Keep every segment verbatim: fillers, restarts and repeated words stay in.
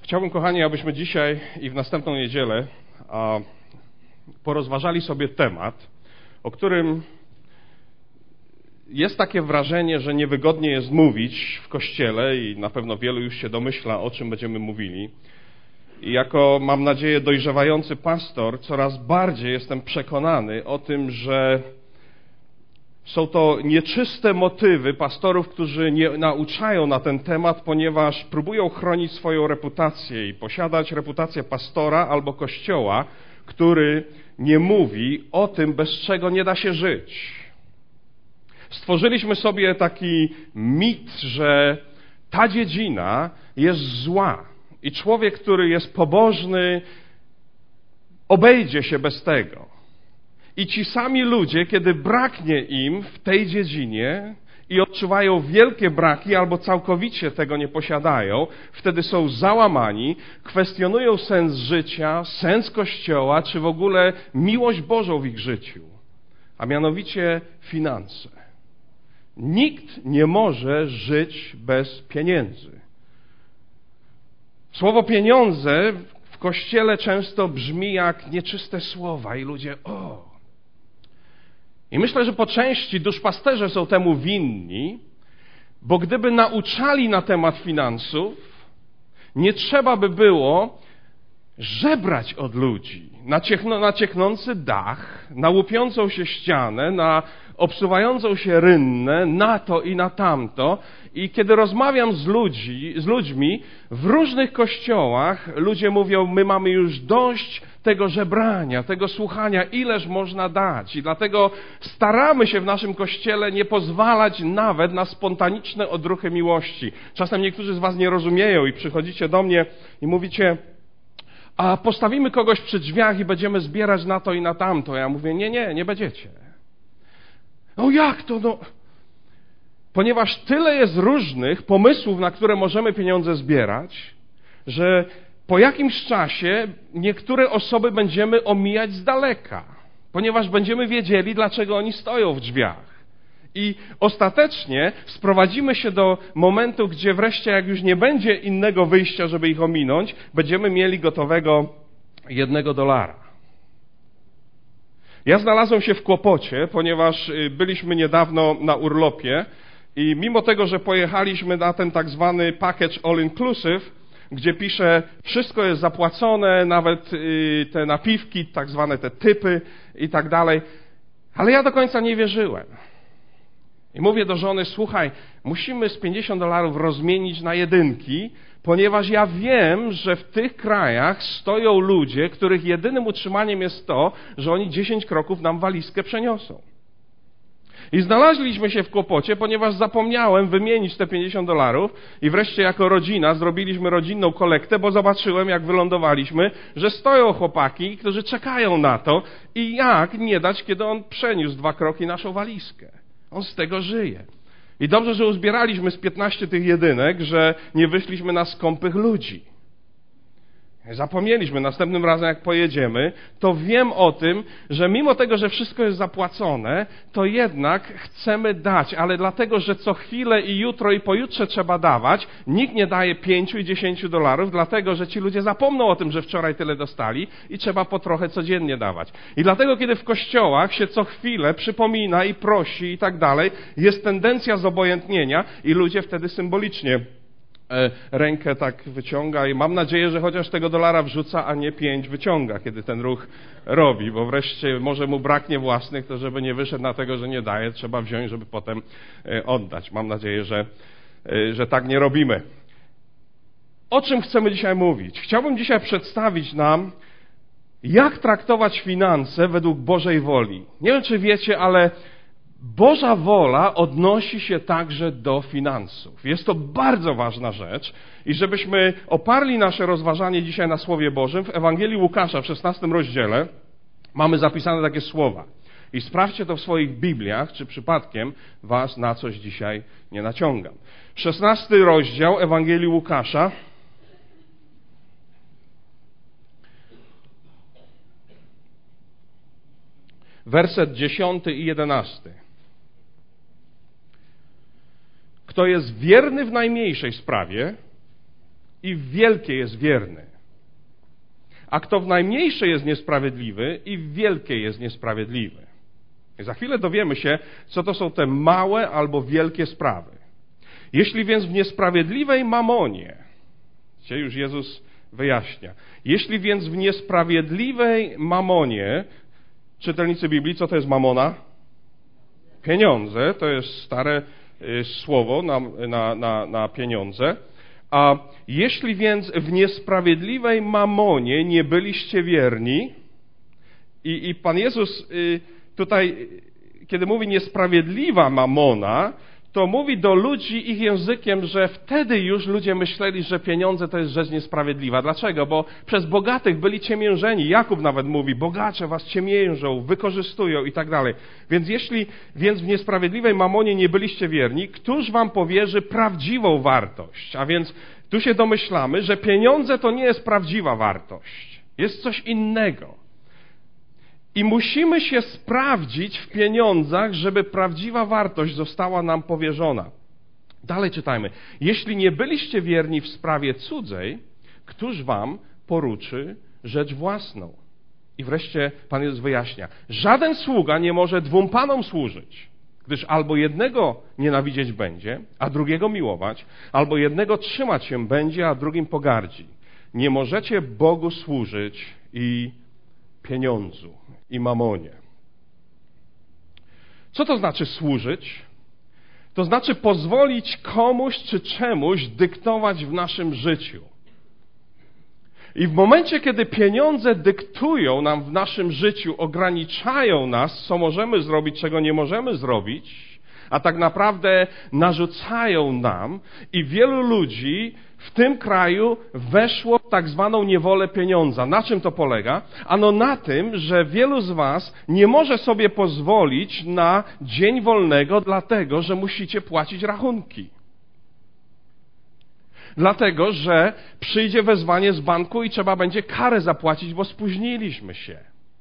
Chciałbym, kochani, abyśmy dzisiaj i w następną niedzielę a, porozważali sobie temat, o którym jest takie wrażenie, że niewygodnie jest mówić w Kościele i na pewno wielu już się domyśla, o czym będziemy mówili. I jako, mam nadzieję, dojrzewający pastor coraz bardziej jestem przekonany o tym, że są to nieczyste motywy pastorów, którzy nie nauczają na ten temat, ponieważ próbują chronić swoją reputację i posiadać reputację pastora albo kościoła, który nie mówi o tym, bez czego nie da się żyć. Stworzyliśmy sobie taki mit, że ta dziedzina jest zła i człowiek, który jest pobożny, obejdzie się bez tego. I ci sami ludzie, kiedy braknie im w tej dziedzinie i odczuwają wielkie braki albo całkowicie tego nie posiadają, wtedy są załamani, kwestionują sens życia, sens Kościoła, czy w ogóle miłość Bożą w ich życiu, a mianowicie finanse. Nikt nie może żyć bez pieniędzy. Słowo pieniądze w Kościele często brzmi jak nieczyste słowa i ludzie, o... I myślę, że po części duszpasterze są temu winni, bo gdyby nauczali na temat finansów, nie trzeba by było żebrać od ludzi na, ciechno, na ciechnący dach, na łupiącą się ścianę, na obsuwającą się rynnę, na to i na tamto. I kiedy rozmawiam z, ludzi, z ludźmi w różnych kościołach, ludzie mówią, my mamy już dość tego żebrania, tego słuchania, ileż można dać. I dlatego staramy się w naszym kościele nie pozwalać nawet na spontaniczne odruchy miłości. Czasem niektórzy z was nie rozumieją i przychodzicie do mnie i mówicie, a postawimy kogoś przy drzwiach i będziemy zbierać na to i na tamto. Ja mówię, nie, nie, nie będziecie. No jak to? No? Ponieważ tyle jest różnych pomysłów, na które możemy pieniądze zbierać, że po jakimś czasie niektóre osoby będziemy omijać z daleka, ponieważ będziemy wiedzieli, dlaczego oni stoją w drzwiach. I ostatecznie sprowadzimy się do momentu, gdzie wreszcie, jak już nie będzie innego wyjścia, żeby ich ominąć, będziemy mieli gotowego jednego dolara. Ja znalazłem się w kłopocie, ponieważ byliśmy niedawno na urlopie i mimo tego, że pojechaliśmy na ten tak zwany package all inclusive, gdzie pisze, wszystko jest zapłacone, nawet te napiwki, tak zwane te typy i tak dalej, ale ja do końca nie wierzyłem. I mówię do żony, słuchaj, musimy z pięćdziesiąt dolarów rozmienić na jedynki, ponieważ ja wiem, że w tych krajach stoją ludzie, których jedynym utrzymaniem jest to, że oni dziesięć kroków nam walizkę przeniosą. I znaleźliśmy się w kłopocie, ponieważ zapomniałem wymienić te pięćdziesiąt dolarów i wreszcie jako rodzina zrobiliśmy rodzinną kolektę, bo zobaczyłem, jak wylądowaliśmy, że stoją chłopaki, którzy czekają na to i jak nie dać, kiedy on przeniósł dwa kroki naszą walizkę. On z tego żyje. I dobrze, że uzbieraliśmy z piętnaście tych jedynek, że nie wyszliśmy na skąpych ludzi. Zapomnieliśmy, następnym razem jak pojedziemy, to wiem o tym, że mimo tego, że wszystko jest zapłacone, to jednak chcemy dać, ale dlatego, że co chwilę i jutro i pojutrze trzeba dawać, nikt nie daje pięciu i dziesięciu dolarów, dlatego, że ci ludzie zapomną o tym, że wczoraj tyle dostali i trzeba po trochę codziennie dawać. I dlatego, kiedy w kościołach się co chwilę przypomina i prosi i tak dalej, jest tendencja zobojętnienia i ludzie wtedy symbolicznie rękę tak wyciąga i mam nadzieję, że chociaż tego dolara wrzuca, a nie pięć wyciąga, kiedy ten ruch robi, bo wreszcie może mu braknie własnych, to żeby nie wyszedł na tego, że nie daje, trzeba wziąć, żeby potem oddać. Mam nadzieję, że, że tak nie robimy. O czym chcemy dzisiaj mówić? Chciałbym dzisiaj przedstawić nam, jak traktować finanse według Bożej woli. Nie wiem, czy wiecie, ale Boża wola odnosi się także do finansów. Jest to bardzo ważna rzecz i żebyśmy oparli nasze rozważanie dzisiaj na Słowie Bożym, w Ewangelii Łukasza w szesnastym rozdziale mamy zapisane takie słowa. I sprawdźcie to w swoich Bibliach, czy przypadkiem was na coś dzisiaj nie naciągam. szesnasty rozdział Ewangelii Łukasza. Werset dziesiąty i jedenasty. Kto jest wierny w najmniejszej sprawie i w wielkie jest wierny. A kto w najmniejsze jest niesprawiedliwy i w wielkie jest niesprawiedliwy. I za chwilę dowiemy się, co to są te małe albo wielkie sprawy. Jeśli więc w niesprawiedliwej mamonie, dzisiaj już Jezus wyjaśnia, jeśli więc w niesprawiedliwej mamonie, czytelnicy Biblii, co to jest mamona? Pieniądze, to jest stare y, słowo na, na, na, na pieniądze. A jeśli więc w niesprawiedliwej mamonie nie byliście wierni, i, i Pan Jezus y, tutaj, kiedy mówi niesprawiedliwa mamona, to mówi do ludzi ich językiem, że wtedy już ludzie myśleli, że pieniądze to jest rzecz niesprawiedliwa. Dlaczego? Bo przez bogatych byli ciemiężeni. Jakub nawet mówi, bogacze was ciemiężą, wykorzystują i tak dalej. Więc jeśli więc w niesprawiedliwej mamonie nie byliście wierni, któż wam powierzy prawdziwą wartość? A więc tu się domyślamy, że pieniądze to nie jest prawdziwa wartość. Jest coś innego. I musimy się sprawdzić w pieniądzach, żeby prawdziwa wartość została nam powierzona. Dalej czytajmy. Jeśli nie byliście wierni w sprawie cudzej, któż wam poruczy rzecz własną? I wreszcie Pan Jezus wyjaśnia. Żaden sługa nie może dwóm panom służyć, gdyż albo jednego nienawidzieć będzie, a drugiego miłować, albo jednego trzymać się będzie, a drugim pogardzi. Nie możecie Bogu służyć i pieniądzu i mamonie. Co to znaczy służyć? To znaczy pozwolić komuś czy czemuś dyktować w naszym życiu. I w momencie, kiedy pieniądze dyktują nam w naszym życiu, ograniczają nas, co możemy zrobić, czego nie możemy zrobić, a tak naprawdę narzucają nam i wielu ludzi w tym kraju weszło w tak zwaną niewolę pieniądza. Na czym to polega? Ano na tym, że wielu z was nie może sobie pozwolić na dzień wolnego, dlatego że musicie płacić rachunki. Dlatego, że przyjdzie wezwanie z banku i trzeba będzie karę zapłacić, bo spóźniliśmy się.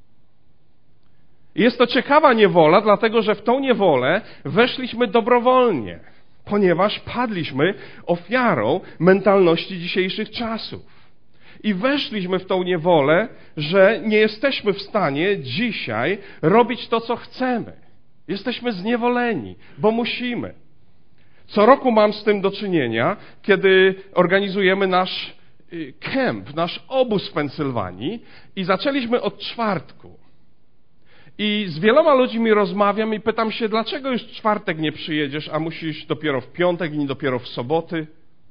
Jest to ciekawa niewola, dlatego że w tą niewolę weszliśmy dobrowolnie, ponieważ padliśmy ofiarą mentalności dzisiejszych czasów. I weszliśmy w tą niewolę, że nie jesteśmy w stanie dzisiaj robić to, co chcemy. Jesteśmy zniewoleni, bo musimy. Co roku mam z tym do czynienia, kiedy organizujemy nasz kemp, nasz obóz w Pensylwanii i zaczęliśmy od czwartku. I z wieloma ludźmi rozmawiam i pytam się, dlaczego już w czwartek nie przyjedziesz, a musisz dopiero w piątek i nie dopiero w soboty?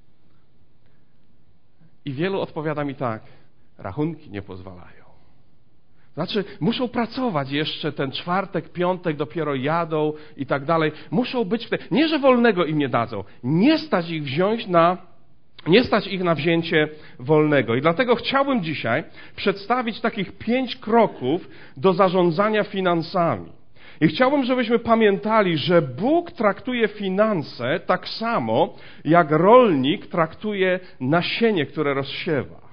I wielu odpowiada mi tak, rachunki nie pozwalają. Znaczy, muszą pracować jeszcze ten czwartek, piątek, dopiero jadą i tak dalej. Muszą być w te... Nie, że wolnego im nie dadzą. Nie stać ich wziąć na... Nie stać ich na wzięcie wolnego. I dlatego chciałbym dzisiaj przedstawić takich pięć kroków do zarządzania finansami. I chciałbym, żebyśmy pamiętali, że Bóg traktuje finanse tak samo, jak rolnik traktuje nasienie, które rozsiewa.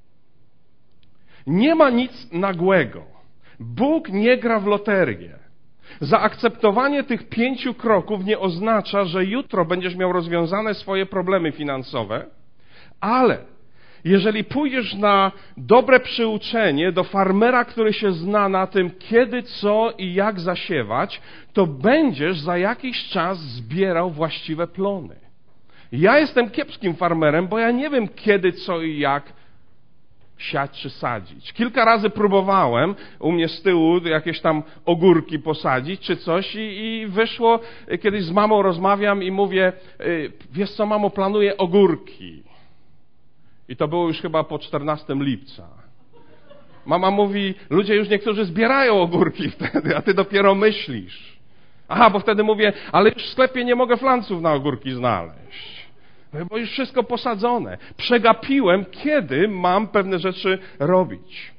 Nie ma nic nagłego. Bóg nie gra w loterię. Zaakceptowanie tych pięciu kroków nie oznacza, że jutro będziesz miał rozwiązane swoje problemy finansowe, ale jeżeli pójdziesz na dobre przyuczenie do farmera, który się zna na tym, kiedy, co i jak zasiewać, to będziesz za jakiś czas zbierał właściwe plony. Ja jestem kiepskim farmerem, bo ja nie wiem, kiedy, co i jak siać czy sadzić. Kilka razy próbowałem u mnie z tyłu jakieś tam ogórki posadzić czy coś i, i wyszło, kiedyś z mamą rozmawiam i mówię, wiesz co, mamo, planuję ogórki. I to było już chyba po czternastego lipca. Mama mówi, ludzie już niektórzy zbierają ogórki wtedy, a ty dopiero myślisz. Aha, bo wtedy mówię, ale już w sklepie nie mogę flanców na ogórki znaleźć. Bo już wszystko posadzone. Przegapiłem, kiedy mam pewne rzeczy robić.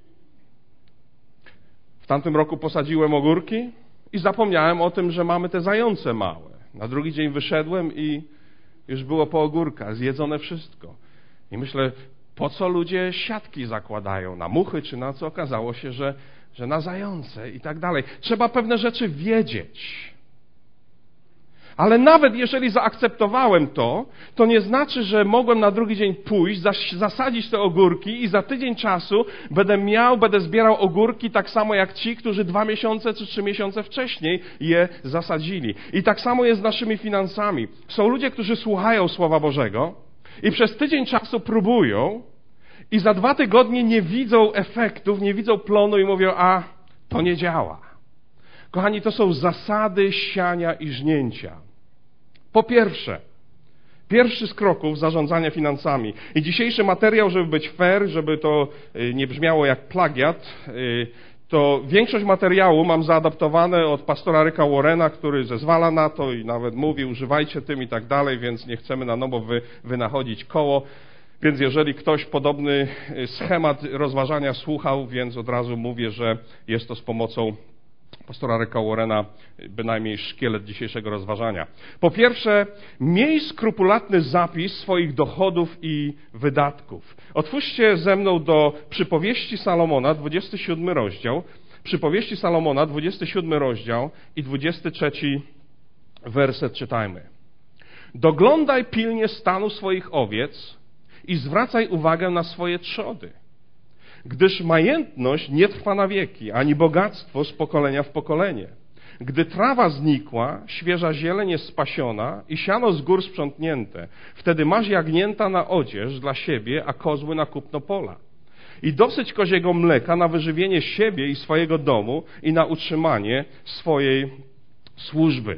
W tamtym roku posadziłem ogórki i zapomniałem o tym, że mamy te zające małe. Na drugi dzień wyszedłem i już było po ogórkach, zjedzone wszystko. I myślę, po co ludzie siatki zakładają? Na muchy czy na co? Okazało się, że, że na zające i tak dalej. Trzeba pewne rzeczy wiedzieć. Ale nawet jeżeli zaakceptowałem to, to nie znaczy, że mogłem na drugi dzień pójść, zasadzić te ogórki i za tydzień czasu będę miał, będę zbierał ogórki tak samo jak ci, którzy dwa miesiące czy trzy miesiące wcześniej je zasadzili. I tak samo jest z naszymi finansami. Są ludzie, którzy słuchają Słowa Bożego i przez tydzień czasu próbują i za dwa tygodnie nie widzą efektów, nie widzą plonu i mówią, a to nie działa. Kochani, to są zasady siania i żnięcia. Po pierwsze, pierwszy z kroków zarządzania finansami. I dzisiejszy materiał, żeby być fair, żeby to nie brzmiało jak plagiat, to większość materiału mam zaadaptowane od pastora Ricka Warrena, który zezwala na to i nawet mówi, używajcie tym i tak dalej, więc nie chcemy na nowo wy, wynachodzić koło. Więc jeżeli ktoś podobny schemat rozważania słuchał, więc od razu mówię, że jest to z pomocą pastora Ricka Warrena, bynajmniej szkielet dzisiejszego rozważania. Po pierwsze, miej skrupulatny zapis swoich dochodów i wydatków. Otwórzcie ze mną do Przypowieści Salomona, dwudziesty siódmy rozdział. Przypowieści Salomona, dwudziesty siódmy rozdział i dwudziesty trzeci werset czytajmy. Doglądaj pilnie stanu swoich owiec i zwracaj uwagę na swoje trzody. Gdyż majętność nie trwa na wieki, ani bogactwo z pokolenia w pokolenie. Gdy trawa znikła, świeża zieleń jest spasiona i siano z gór sprzątnięte, wtedy masz jagnięta na odzież dla siebie, a kozły na kupno pola. I dosyć koziego mleka na wyżywienie siebie i swojego domu i na utrzymanie swojej służby.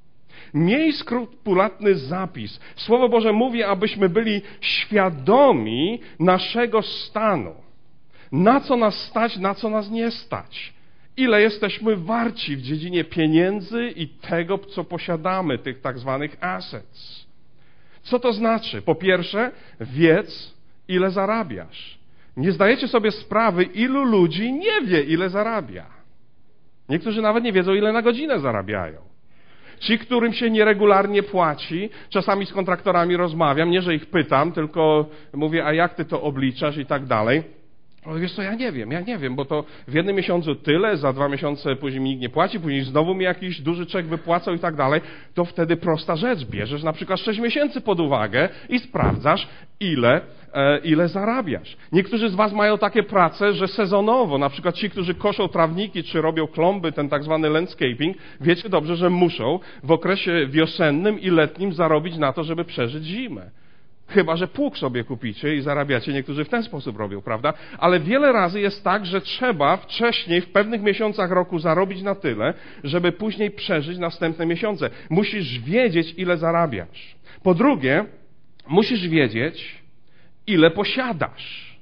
Miej skrupulatny zapis. Słowo Boże mówi, abyśmy byli świadomi naszego stanu. Na co nas stać, na co nas nie stać. Ile jesteśmy warci w dziedzinie pieniędzy i tego, co posiadamy, tych tak zwanych assets. Co to znaczy? Po pierwsze, wiedz, ile zarabiasz. Nie zdajecie sobie sprawy, ilu ludzi nie wie, ile zarabia. Niektórzy nawet nie wiedzą, ile na godzinę zarabiają. Ci, którym się nieregularnie płaci, czasami z kontraktorami rozmawiam, nie, że ich pytam, tylko mówię, a jak ty to obliczasz i tak dalej. Ale wiesz co, ja nie wiem, ja nie wiem, bo to w jednym miesiącu tyle, za dwa miesiące później mi nikt nie płaci, później znowu mi jakiś duży czek wypłacał i tak dalej, to wtedy prosta rzecz, bierzesz na przykład sześć miesięcy pod uwagę i sprawdzasz, ile, e, ile zarabiasz. Niektórzy z was mają takie prace, że sezonowo, na przykład ci, którzy koszą trawniki, czy robią klomby, ten tak zwany landscaping, wiecie dobrze, że muszą w okresie wiosennym i letnim zarobić na to, żeby przeżyć zimę. Chyba że pług sobie kupicie i zarabiacie, niektórzy w ten sposób robią, prawda? Ale wiele razy jest tak, że trzeba wcześniej, w pewnych miesiącach roku zarobić na tyle, żeby później przeżyć następne miesiące. Musisz wiedzieć, ile zarabiasz. Po drugie, musisz wiedzieć, ile posiadasz.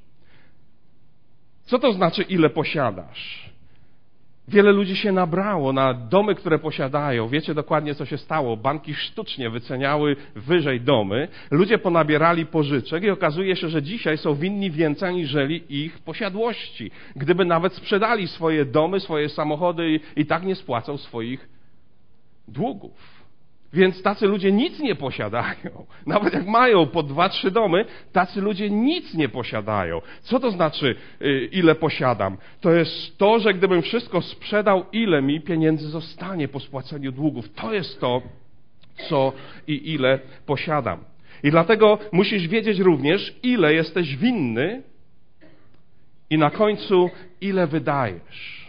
Co to znaczy, ile posiadasz? Wiele ludzi się nabrało na domy, które posiadają. Wiecie dokładnie, co się stało. Banki sztucznie wyceniały wyżej domy. Ludzie ponabierali pożyczek i okazuje się, że dzisiaj są winni więcej aniżeli ich posiadłości. Gdyby nawet sprzedali swoje domy, swoje samochody i, i tak nie spłacą swoich długów. Więc tacy ludzie nic nie posiadają. Nawet jak mają po dwa, trzy domy, tacy ludzie nic nie posiadają. Co to znaczy, ile posiadam? To jest to, że gdybym wszystko sprzedał, ile mi pieniędzy zostanie po spłaceniu długów. To jest to, co i ile posiadam. I dlatego musisz wiedzieć również, ile jesteś winny i na końcu, ile wydajesz.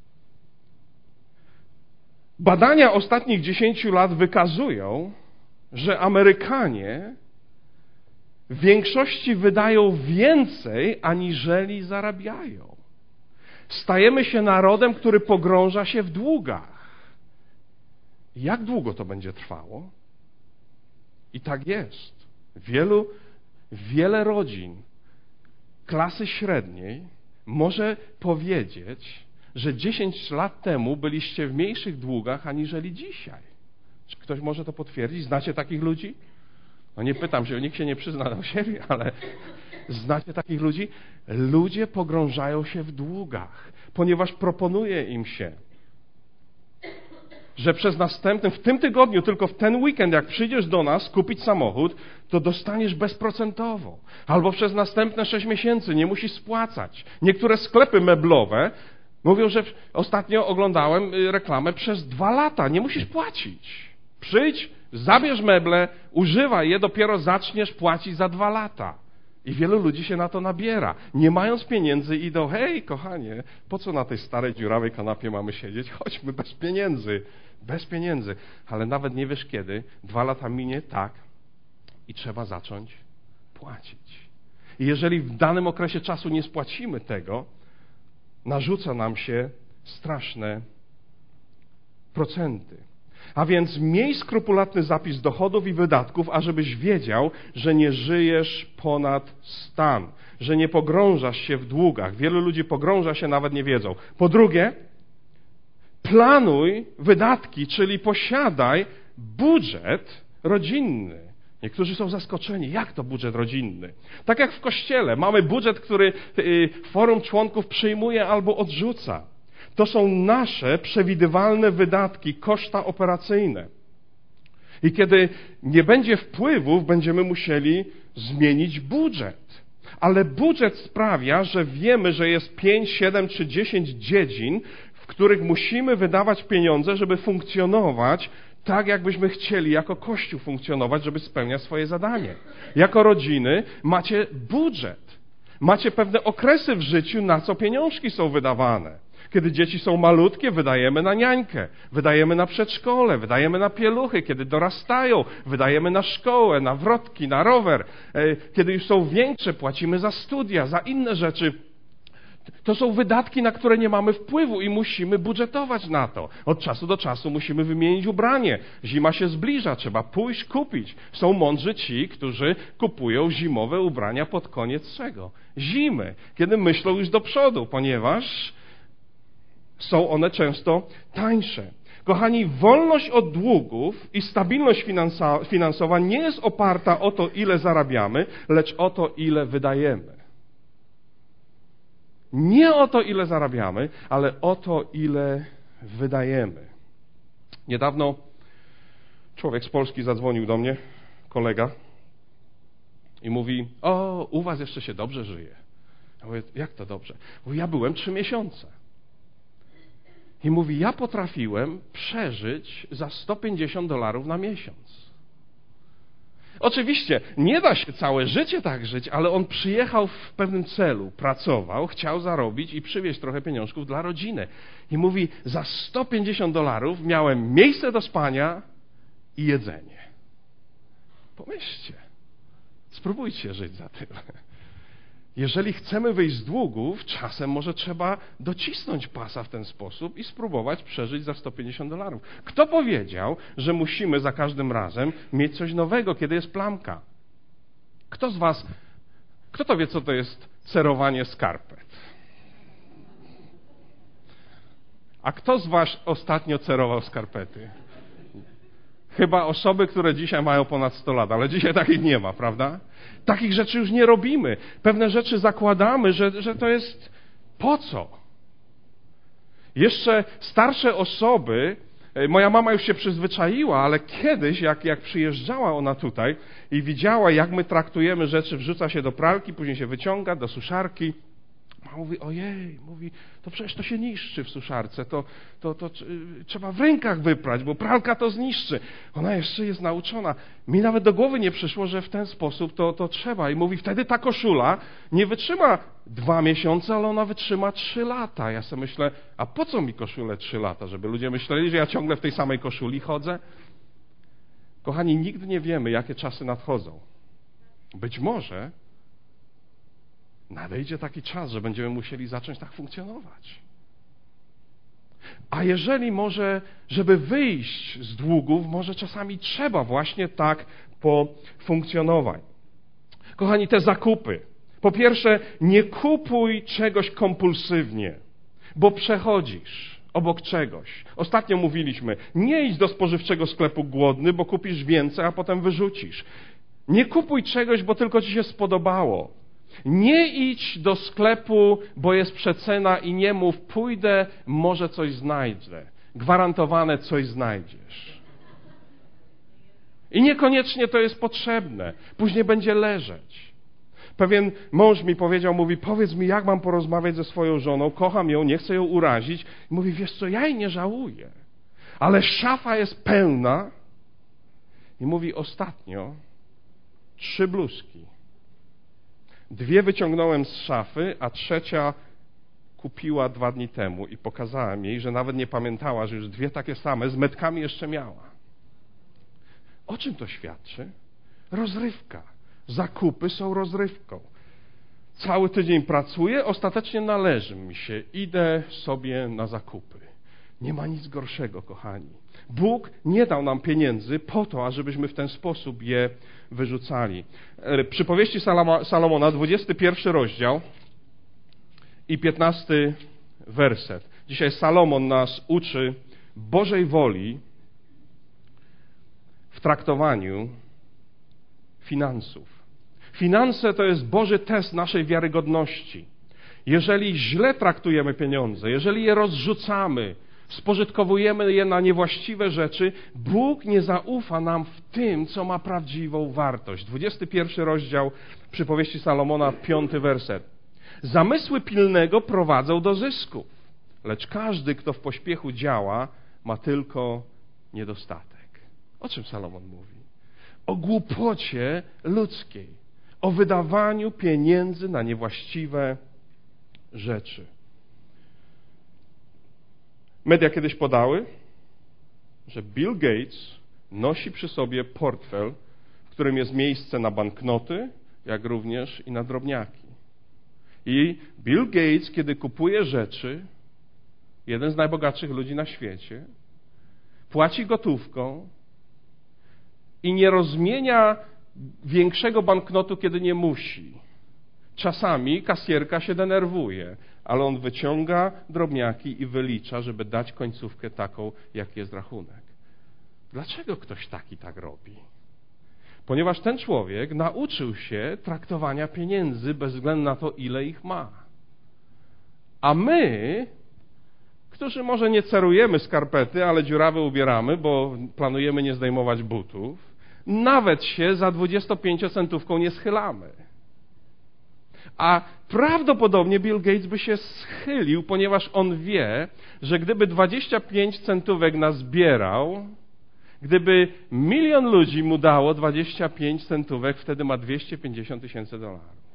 Badania ostatnich dziesięciu lat wykazują, że Amerykanie w większości wydają więcej, aniżeli zarabiają. Stajemy się narodem, który pogrąża się w długach. Jak długo to będzie trwało? I tak jest. Wielu, wiele rodzin klasy średniej może powiedzieć, że dziesięć lat temu byliście w mniejszych długach, aniżeli dzisiaj. Czy ktoś może to potwierdzić? Znacie takich ludzi? No nie pytam się, nikt się nie przyzna do siebie, ale znacie takich ludzi? Ludzie pogrążają się w długach, ponieważ proponuje im się, że przez następny, w tym tygodniu, tylko w ten weekend, jak przyjdziesz do nas kupić samochód, to dostaniesz bezprocentowo. Albo przez następne sześć miesięcy nie musisz spłacać. Niektóre sklepy meblowe mówią, że ostatnio oglądałem reklamę przez dwa lata, nie musisz płacić. Przyjdź, zabierz meble, używaj je, dopiero zaczniesz płacić za dwa lata. I wielu ludzi się na to nabiera. Nie mając pieniędzy idą, hej, kochanie, po co na tej starej, dziurawej kanapie mamy siedzieć? Chodźmy bez pieniędzy, bez pieniędzy. Ale nawet nie wiesz kiedy, dwa lata minie, tak, i trzeba zacząć płacić. I jeżeli w danym okresie czasu nie spłacimy tego, narzuca nam się straszne procenty. A więc miej skrupulatny zapis dochodów i wydatków, ażebyś wiedział, że nie żyjesz ponad stan, że nie pogrążasz się w długach. Wielu ludzi pogrąża się, nawet nie wiedzą. Po drugie, planuj wydatki, czyli posiadaj budżet rodzinny. Niektórzy są zaskoczeni, jak to budżet rodzinny? Tak jak w kościele, mamy budżet, który forum członków przyjmuje albo odrzuca. To są nasze przewidywalne wydatki, koszta operacyjne. I kiedy nie będzie wpływów, będziemy musieli zmienić budżet. Ale budżet sprawia, że wiemy, że jest pięć, siedem czy dziesięć dziedzin, w których musimy wydawać pieniądze, żeby funkcjonować tak, jakbyśmy chcieli jako Kościół funkcjonować, żeby spełniać swoje zadanie. Jako rodziny macie budżet. Macie pewne okresy w życiu, na co pieniążki są wydawane. Kiedy dzieci są malutkie, wydajemy na niańkę, wydajemy na przedszkole, wydajemy na pieluchy. Kiedy dorastają, wydajemy na szkołę, na wrotki, na rower. Kiedy już są większe, płacimy za studia, za inne rzeczy. To są wydatki, na które nie mamy wpływu i musimy budżetować na to. Od czasu do czasu musimy wymienić ubranie. Zima się zbliża, trzeba pójść kupić. Są mądrzy ci, którzy kupują zimowe ubrania pod koniec czego? Zimy, kiedy myślą już do przodu, ponieważ są one często tańsze. Kochani, wolność od długów i stabilność finansowa nie jest oparta o to, ile zarabiamy, lecz o to, ile wydajemy. Nie o to, ile zarabiamy, ale o to, ile wydajemy. Niedawno człowiek z Polski zadzwonił do mnie, kolega, i mówi, o, u was jeszcze się dobrze żyje. Ja mówię, jak to dobrze? Mówi, ja byłem trzy miesiące. I mówi, ja potrafiłem przeżyć za sto pięćdziesiąt dolarów na miesiąc. Oczywiście nie da się całe życie tak żyć, ale on przyjechał w pewnym celu, pracował, chciał zarobić i przywieźć trochę pieniążków dla rodziny. I mówi, za sto pięćdziesiąt dolarów miałem miejsce do spania i jedzenie. Pomyślcie, spróbujcie żyć za tyle. Jeżeli chcemy wyjść z długów, czasem może trzeba docisnąć pasa w ten sposób i spróbować przeżyć za sto pięćdziesiąt dolarów. Kto powiedział, że musimy za każdym razem mieć coś nowego, kiedy jest plamka? Kto z was, kto to wie, co to jest cerowanie skarpet? A kto z was ostatnio cerował skarpety? Chyba osoby, które dzisiaj mają ponad sto lat, ale dzisiaj takich nie ma, prawda? Takich rzeczy już nie robimy. Pewne rzeczy zakładamy, że, że to jest po co? Jeszcze starsze osoby, moja mama już się przyzwyczaiła, ale kiedyś, jak, jak przyjeżdżała ona tutaj i widziała, jak my traktujemy rzeczy, wrzuca się do pralki, później się wyciąga do suszarki, mama mówi, ojej, mówi, to przecież to się niszczy w suszarce, to, to, to trzeba w rękach wyprać, bo pralka to zniszczy. Ona jeszcze jest nauczona. Mi nawet do głowy nie przyszło, że w ten sposób to, to trzeba. I mówi, wtedy ta koszula nie wytrzyma dwa miesiące, ale ona wytrzyma trzy lata. Ja sobie myślę, a po co mi koszule trzy lata? Żeby ludzie myśleli, że ja ciągle w tej samej koszuli chodzę? Kochani, nigdy nie wiemy, jakie czasy nadchodzą. Być może nadejdzie taki czas, że będziemy musieli zacząć tak funkcjonować. A jeżeli może, żeby wyjść z długów, może czasami trzeba właśnie tak pofunkcjonować. Kochani, te zakupy. Po pierwsze, nie kupuj czegoś kompulsywnie, bo przechodzisz obok czegoś. Ostatnio mówiliśmy, nie idź do spożywczego sklepu głodny, bo kupisz więcej, a potem wyrzucisz. Nie kupuj czegoś, bo tylko ci się spodobało. Nie idź do sklepu, bo jest przecena i nie mów, pójdę, może coś znajdę. Gwarantowane coś znajdziesz. I niekoniecznie to jest potrzebne. Później będzie leżeć. Pewien mąż mi powiedział, mówi, powiedz mi, jak mam porozmawiać ze swoją żoną, kocham ją, nie chcę ją urazić. I mówi, wiesz co, ja jej nie żałuję, ale szafa jest pełna I mówi: ostatnio trzy bluzki. Dwie wyciągnąłem z szafy, a trzecia kupiła dwa dni temu i pokazałem jej, że nawet nie pamiętała, że już dwie takie same z metkami jeszcze miała. O czym to świadczy? Rozrywka. Zakupy są rozrywką. Cały tydzień pracuję, ostatecznie należy mi się. Idę sobie na zakupy. Nie ma nic gorszego, kochani. Bóg nie dał nam pieniędzy po to, ażebyśmy w ten sposób je wyrzucali. Przypowieści Salomona, dwudziesty pierwszy rozdział i piętnasty werset. Dzisiaj Salomon nas uczy Bożej woli w traktowaniu finansów. Finanse to jest Boży test naszej wiarygodności. Jeżeli źle traktujemy pieniądze, jeżeli je rozrzucamy, spożytkowujemy je na niewłaściwe rzeczy, Bóg nie zaufa nam w tym, co ma prawdziwą wartość. dwudziesty pierwszy rozdział Przypowieści Salomona, piąty werset. Zamysły pilnego prowadzą do zysków, lecz każdy, kto w pośpiechu działa, ma tylko niedostatek. O czym Salomon mówi? O głupocie ludzkiej, o wydawaniu pieniędzy na niewłaściwe rzeczy. Media kiedyś podały, że Bill Gates nosi przy sobie portfel, w którym jest miejsce na banknoty, jak również i na drobniaki. I Bill Gates, kiedy kupuje rzeczy, jeden z najbogatszych ludzi na świecie, płaci gotówką i nie rozmienia większego banknotu, kiedy nie musi. Czasami kasjerka się denerwuje, ale on wyciąga drobniaki i wylicza, żeby dać końcówkę taką, jak jest rachunek. Dlaczego ktoś taki tak robi? Ponieważ ten człowiek nauczył się traktowania pieniędzy bez względu na to, ile ich ma. A my, którzy może nie cerujemy skarpety, ale dziurawe ubieramy, bo planujemy nie zdejmować butów, nawet się za dwudziestopięciocentówką nie schylamy. A prawdopodobnie Bill Gates by się schylił, ponieważ on wie, że gdyby dwadzieścia pięć centówek nazbierał, gdyby milion ludzi mu dało dwadzieścia pięć centówek, wtedy ma dwieście pięćdziesiąt tysięcy dolarów.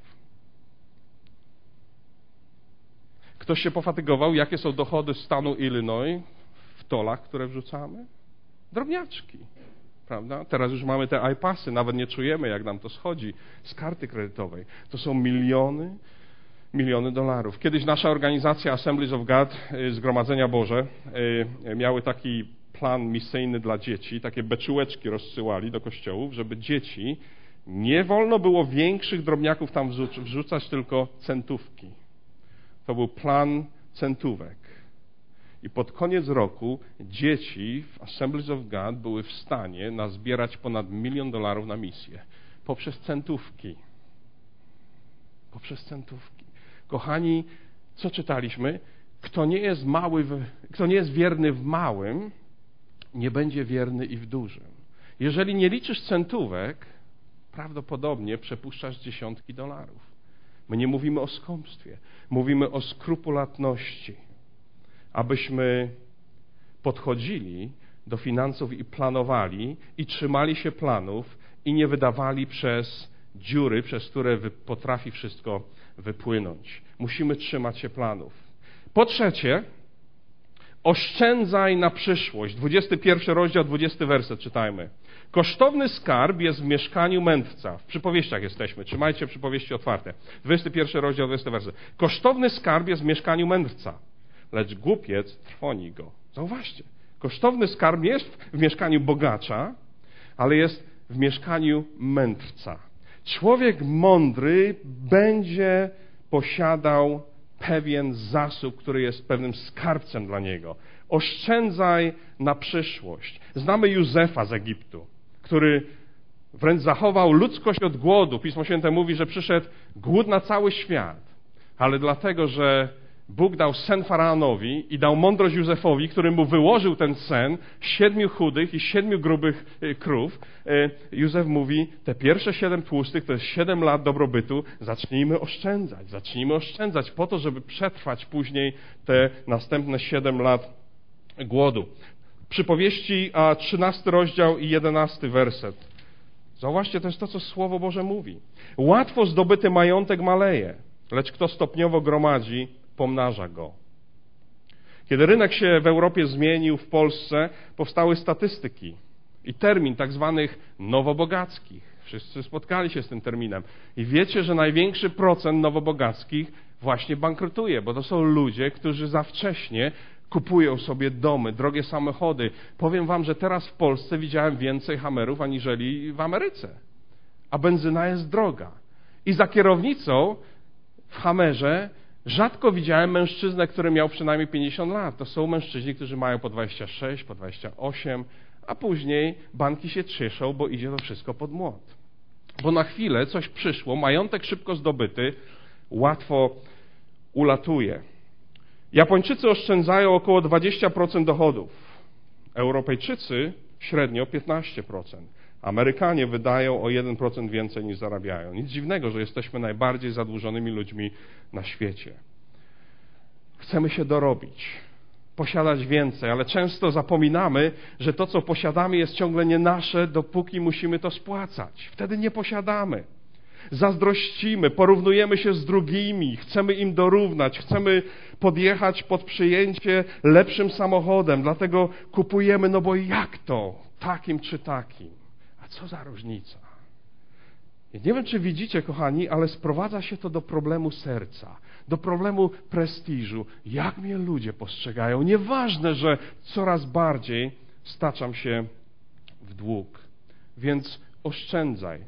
Ktoś się pofatygował, jakie są dochody stanu Illinois w tolach, które wrzucamy? Drobniaczki. Prawda? Teraz już mamy te iPassy, nawet nie czujemy, jak nam to schodzi z karty kredytowej. To są miliony, miliony dolarów. Kiedyś nasza organizacja Assemblies of God, Zgromadzenia Boże, miały taki plan misyjny dla dzieci, takie beczułeczki rozsyłali do kościołów, żeby dzieci nie wolno było większych drobniaków tam wrzucać, tylko centówki. To był plan centówek. I pod koniec roku dzieci w Assemblies of God były w stanie nazbierać ponad milion dolarów na misję. Poprzez centówki. Poprzez centówki. Kochani, co czytaliśmy? Kto nie jest mały, w, kto nie jest wierny w małym, nie będzie wierny i w dużym. Jeżeli nie liczysz centówek, prawdopodobnie przepuszczasz dziesiątki dolarów. My nie mówimy o skąpstwie. Mówimy o skrupulatności. Abyśmy podchodzili do finansów i planowali i trzymali się planów i nie wydawali przez dziury, przez które potrafi wszystko wypłynąć. Musimy trzymać się planów. Po trzecie, oszczędzaj na przyszłość. dwudziesty pierwszy rozdział, dwudziesty werset czytajmy. Kosztowny skarb jest w mieszkaniu mędrca. W przypowieściach jesteśmy. Trzymajcie przypowieści otwarte. dwudziesty pierwszy rozdział, dwudziesty werset. Kosztowny skarb jest w mieszkaniu mędrca, lecz głupiec trwoni go. Zauważcie, kosztowny skarb nie jest w mieszkaniu bogacza, ale jest w mieszkaniu mędrca. Człowiek mądry będzie posiadał pewien zasób, który jest pewnym skarbcem dla niego. Oszczędzaj na przyszłość. Znamy Józefa z Egiptu, który wręcz zachował ludzkość od głodu. Pismo Święte mówi, że przyszedł głód na cały świat, ale dlatego, że Bóg dał sen Faraonowi i dał mądrość Józefowi, który mu wyłożył ten sen, siedmiu chudych i siedmiu grubych krów. Józef mówi, te pierwsze siedem tłustych to jest siedem lat dobrobytu, zacznijmy oszczędzać, zacznijmy oszczędzać po to, żeby przetrwać później te następne siedem lat głodu. Przypowieści, a trzynasty rozdział i jedenasty werset. Zauważcie, to jest to, co Słowo Boże mówi. Łatwo zdobyty majątek maleje, lecz kto stopniowo gromadzi, pomnaża go. Kiedy rynek się w Europie zmienił, w Polsce powstały statystyki i termin tak zwanych nowobogackich. Wszyscy spotkali się z tym terminem. I wiecie, że największy procent nowobogackich właśnie bankrutuje, bo to są ludzie, którzy za wcześnie kupują sobie domy, drogie samochody. Powiem wam, że teraz w Polsce widziałem więcej Hummerów aniżeli w Ameryce. A benzyna jest droga. I za kierownicą w Hummerze rzadko widziałem mężczyznę, który miał przynajmniej pięćdziesiąt lat. To są mężczyźni, którzy mają po dwadzieścia sześć, po dwadzieścia osiem, a później banki się cieszą, bo idzie to wszystko pod młot. Bo na chwilę coś przyszło, majątek szybko zdobyty, łatwo ulatuje. Japończycy oszczędzają około dwadzieścia procent dochodów. Europejczycy średnio piętnaście procent. Amerykanie wydają o jeden procent więcej niż zarabiają. Nic dziwnego, że jesteśmy najbardziej zadłużonymi ludźmi na świecie. Chcemy się dorobić, posiadać więcej, ale często zapominamy, że to, co posiadamy, jest ciągle nie nasze, dopóki musimy to spłacać. Wtedy nie posiadamy. Zazdrościmy, porównujemy się z drugimi, chcemy im dorównać, chcemy podjechać pod przyjęcie lepszym samochodem, dlatego kupujemy, no bo jak to? Takim czy takim? A co za różnica? Ja nie wiem, czy widzicie, kochani, ale sprowadza się to do problemu serca, do problemu prestiżu. Jak mnie ludzie postrzegają? Nieważne, że coraz bardziej staczam się w dług. Więc oszczędzaj.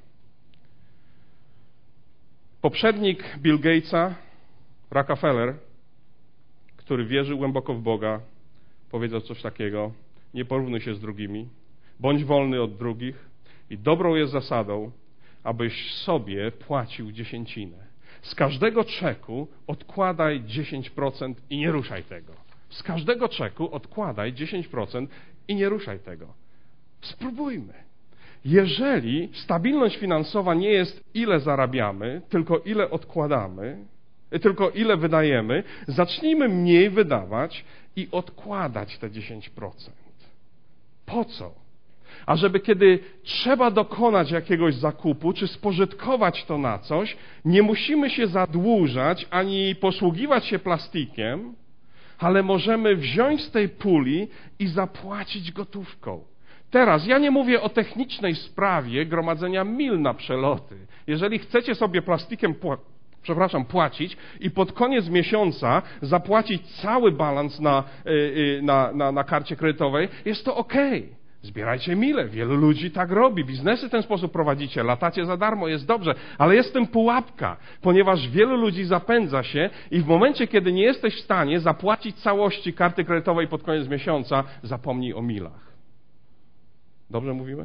Poprzednik Bill Gatesa, Rockefeller, który wierzył głęboko w Boga, powiedział coś takiego: nie porównuj się z drugimi, bądź wolny od drugich i dobrą jest zasadą, abyś sobie płacił dziesięcinę. Z każdego czeku odkładaj dziesięć procent i nie ruszaj tego. Z każdego czeku odkładaj dziesięć procent i nie ruszaj tego. Spróbujmy. Jeżeli stabilność finansowa nie jest ile zarabiamy, tylko ile odkładamy, tylko ile wydajemy, zacznijmy mniej wydawać i odkładać te dziesięć procent. Po co? A żeby kiedy trzeba dokonać jakiegoś zakupu, czy spożytkować to na coś, nie musimy się zadłużać, ani posługiwać się plastikiem, ale możemy wziąć z tej puli i zapłacić gotówką. Teraz, ja nie mówię o technicznej sprawie gromadzenia mil na przeloty. Jeżeli chcecie sobie plastikiem pła- przepraszam, płacić i pod koniec miesiąca zapłacić cały balans na, yy, na, na, na karcie kredytowej, jest to okej. Okay. Zbierajcie mile. Wielu ludzi tak robi. Biznesy w ten sposób prowadzicie. Latacie za darmo. Jest dobrze. Ale jest w tym pułapka, ponieważ wielu ludzi zapędza się i w momencie, kiedy nie jesteś w stanie zapłacić całości karty kredytowej pod koniec miesiąca, zapomnij o milach. Dobrze mówimy?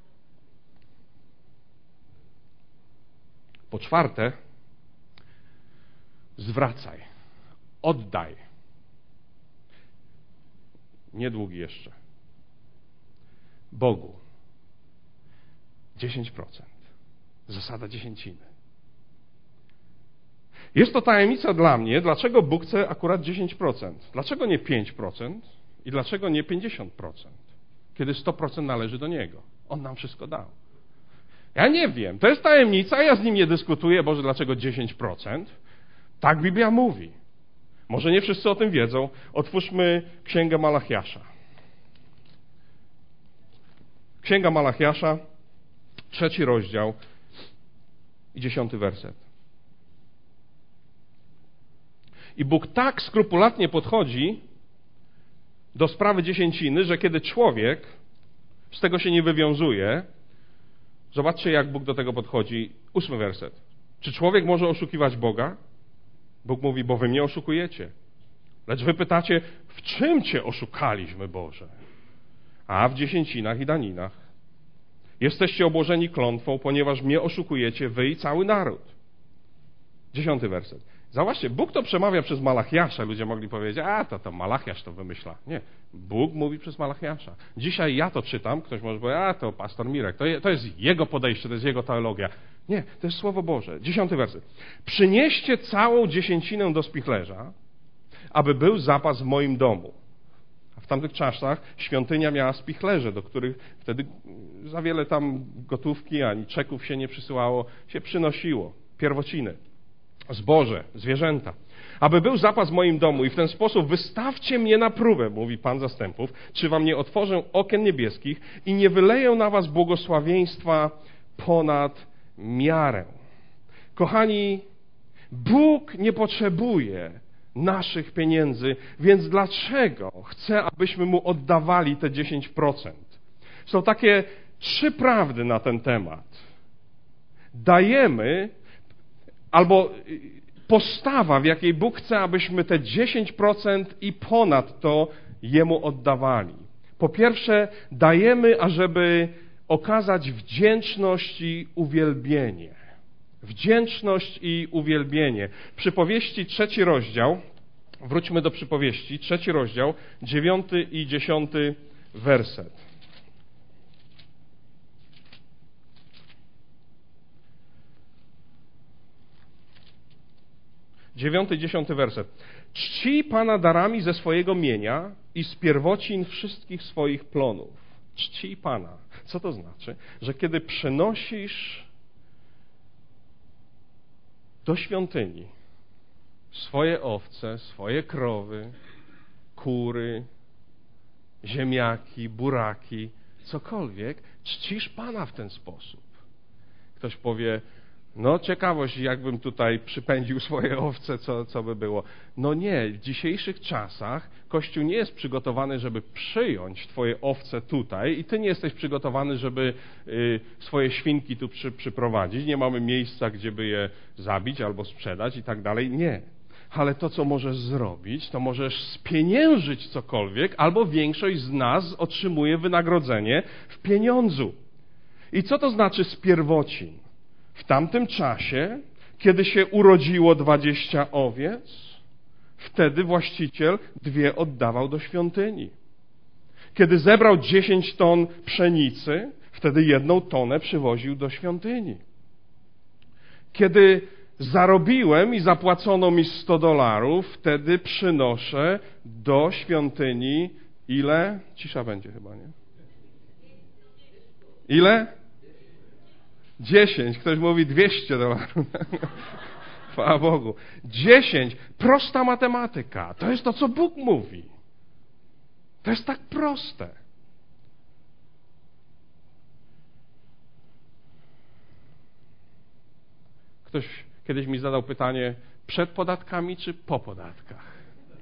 Po czwarte, zwracaj. Oddaj. Niedługi jeszcze. Bogu. dziesięć procent. Zasada dziesięciny. Jest to tajemnica dla mnie, dlaczego Bóg chce akurat dziesięć procent. Dlaczego nie pięć procent i dlaczego nie pięćdziesiąt procent, kiedy sto procent należy do Niego. On nam wszystko dał. Ja nie wiem. To jest tajemnica, ja z nim nie dyskutuję. Boże, dlaczego dziesięć procent? Tak Biblia mówi. Może nie wszyscy o tym wiedzą. Otwórzmy Księgę Malachiasza. Księga Malachiasza, trzeci rozdział i dziesiąty werset. I Bóg tak skrupulatnie podchodzi do sprawy dziesięciny, że kiedy człowiek z tego się nie wywiązuje, zobaczcie, jak Bóg do tego podchodzi. Ósmy werset. Czy człowiek może oszukiwać Boga? Bóg mówi, bo wy mnie oszukujecie. Lecz wy pytacie, w czym cię oszukaliśmy, Boże? A w dziesięcinach i daninach. Jesteście obłożeni klątwą, ponieważ mnie oszukujecie, wy i cały naród. Dziesiąty werset. Zauważcie, Bóg to przemawia przez Malachiasza. Ludzie mogli powiedzieć, a to, to Malachiasz to wymyśla. Nie, Bóg mówi przez Malachiasza. Dzisiaj ja to czytam, ktoś może powiedzieć, a to pastor Mirek, to, je, to jest jego podejście, to jest jego teologia. Nie, to jest Słowo Boże. Dziesiąty werset. Przynieście całą dziesięcinę do spichlerza, aby był zapas w moim domu. W tamtych czasach świątynia miała spichlerze, do których wtedy za wiele tam gotówki ani czeków się nie przysyłało, się przynosiło. Pierwociny, zboże, zwierzęta. Aby był zapas w moim domu i w ten sposób wystawcie mnie na próbę, mówi Pan zastępów, czy wam nie otworzę okien niebieskich i nie wyleję na was błogosławieństwa ponad miarę. Kochani, Bóg nie potrzebuje naszych pieniędzy, więc dlaczego chce, abyśmy Mu oddawali te dziesięć procent? Są takie trzy prawdy na ten temat. Dajemy, albo postawa, w jakiej Bóg chce, abyśmy te dziesięć procent i ponad to Jemu oddawali. Po pierwsze, dajemy, ażeby okazać wdzięczność i uwielbienie. Wdzięczność i uwielbienie. Przypowieści, trzeci rozdział, wróćmy do przypowieści, trzeci rozdział, dziewiąty i dziesiąty werset. Dziewiąty i dziesiąty werset. Czci Pana darami ze swojego mienia i z pierwocin wszystkich swoich plonów. Czci Pana. Co to znaczy? Że kiedy przynosisz do świątyni swoje owce, swoje krowy, kury, ziemniaki, buraki, cokolwiek, czcisz Pana w ten sposób. Ktoś powie, no ciekawość, jakbym tutaj przypędził swoje owce, co, co by było. No nie, w dzisiejszych czasach Kościół nie jest przygotowany, żeby przyjąć twoje owce tutaj i ty nie jesteś przygotowany, żeby y, swoje świnki tu przy, przyprowadzić. Nie mamy miejsca, gdzie by je zabić albo sprzedać i tak dalej. Nie. Ale to, co możesz zrobić, to możesz spieniężyć cokolwiek, albo większość z nas otrzymuje wynagrodzenie w pieniądzu. I co to znaczy z pierwocin? W tamtym czasie, kiedy się urodziło dwadzieścia owiec, wtedy właściciel dwie oddawał do świątyni. Kiedy zebrał dziesięć ton pszenicy, wtedy jedną tonę przywoził do świątyni. Kiedy zarobiłem i zapłacono mi sto dolarów, wtedy przynoszę do świątyni ile? Cisza będzie chyba, nie? Ile? Dziesięć. Ktoś mówi dwieście dolarów. Chwała Bogu. Dziesięć. Prosta matematyka. To jest to, co Bóg mówi. To jest tak proste. Ktoś kiedyś mi zadał pytanie, przed podatkami czy po podatkach?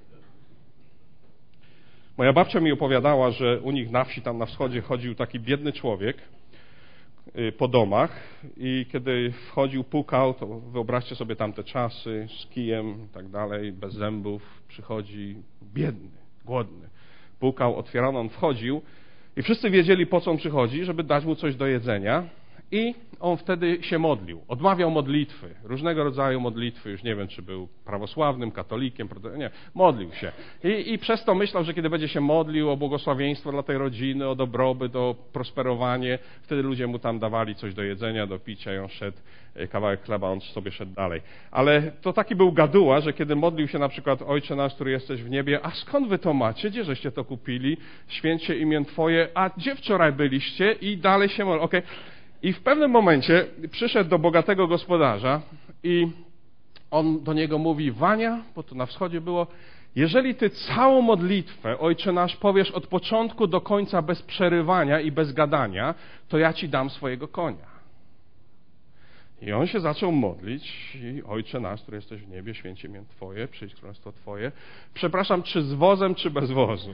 Moja babcia mi opowiadała, że u nich na wsi, tam na wschodzie, chodził taki biedny człowiek po domach i kiedy wchodził, pukał, to wyobraźcie sobie tamte czasy, z kijem i tak dalej, bez zębów, przychodzi biedny, głodny. Pukał, otwierano, on wchodził i wszyscy wiedzieli, po co on przychodzi, żeby dać mu coś do jedzenia i on wtedy się modlił, odmawiał modlitwy, różnego rodzaju modlitwy, już nie wiem, czy był prawosławnym, katolikiem, nie, modlił się. I, i przez to myślał, że kiedy będzie się modlił o błogosławieństwo dla tej rodziny, o dobrobyt, o prosperowanie, wtedy ludzie mu tam dawali coś do jedzenia, do picia i on szedł, kawałek chleba, on sobie szedł dalej. Ale to taki był gaduła, że kiedy modlił się na przykład Ojcze nasz, który jesteś w niebie, a skąd wy to macie? Gdzie żeście to kupili? Święcie imię Twoje, a gdzie wczoraj byliście? I dalej się modlił. Okay. I w pewnym momencie przyszedł do bogatego gospodarza i on do niego mówi, Wania, bo to na wschodzie było, jeżeli ty całą modlitwę, Ojcze nasz, powiesz od początku do końca bez przerywania i bez gadania, to ja ci dam swojego konia. I on się zaczął modlić i Ojcze nasz, który jesteś w niebie, święcie imię Twoje, przyjdź królestwo Twoje. Przepraszam, czy z wozem, czy bez wozu?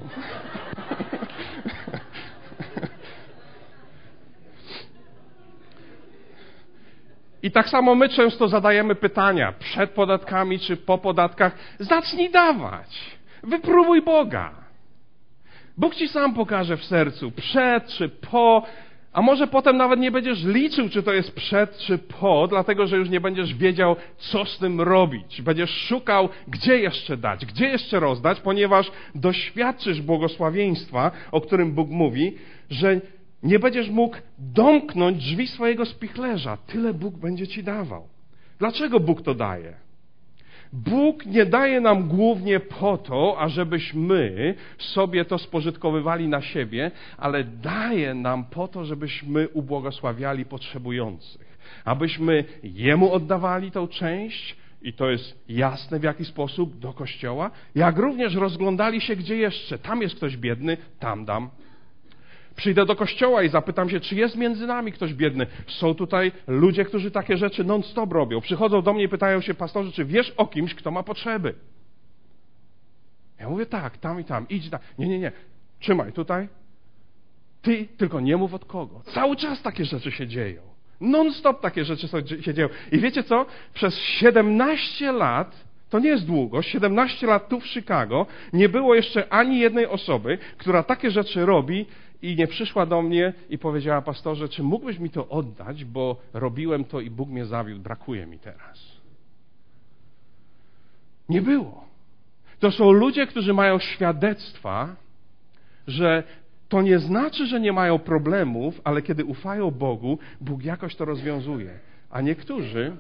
I tak samo my często zadajemy pytania, przed podatkami czy po podatkach. Zacznij dawać. Wypróbuj Boga. Bóg ci sam pokaże w sercu, przed czy po, a może potem nawet nie będziesz liczył, czy to jest przed czy po, dlatego że już nie będziesz wiedział, co z tym robić. Będziesz szukał, gdzie jeszcze dać, gdzie jeszcze rozdać, ponieważ doświadczysz błogosławieństwa, o którym Bóg mówi, że nie będziesz mógł domknąć drzwi swojego spichlerza. Tyle Bóg będzie ci dawał. Dlaczego Bóg to daje? Bóg nie daje nam głównie po to, ażebyśmy sobie to spożytkowywali na siebie, ale daje nam po to, żebyśmy ubłogosławiali potrzebujących. Abyśmy Jemu oddawali tą część, i to jest jasne w jaki sposób, do Kościoła, jak również rozglądali się gdzie jeszcze. Tam jest ktoś biedny, tam dam. Przyjdę do kościoła i zapytam się, czy jest między nami ktoś biedny. Są tutaj ludzie, którzy takie rzeczy non-stop robią. Przychodzą do mnie i pytają się, pastorze, czy wiesz o kimś, kto ma potrzeby? Ja mówię, tak, tam i tam, idź tam. Nie, nie, nie, trzymaj tutaj. Ty tylko nie mów od kogo. Cały czas takie rzeczy się dzieją. Non-stop takie rzeczy się dzieją. I wiecie co? Przez siedemnaście lat, to nie jest długo, siedemnaście lat tu w Chicago, nie było jeszcze ani jednej osoby, która takie rzeczy robi i nie przyszła do mnie i powiedziała, pastorze, czy mógłbyś mi to oddać, bo robiłem to i Bóg mnie zawiódł, brakuje mi teraz. Nie było. To są ludzie, którzy mają świadectwa, że to nie znaczy, że nie mają problemów, ale kiedy ufają Bogu, Bóg jakoś to rozwiązuje. A niektórzy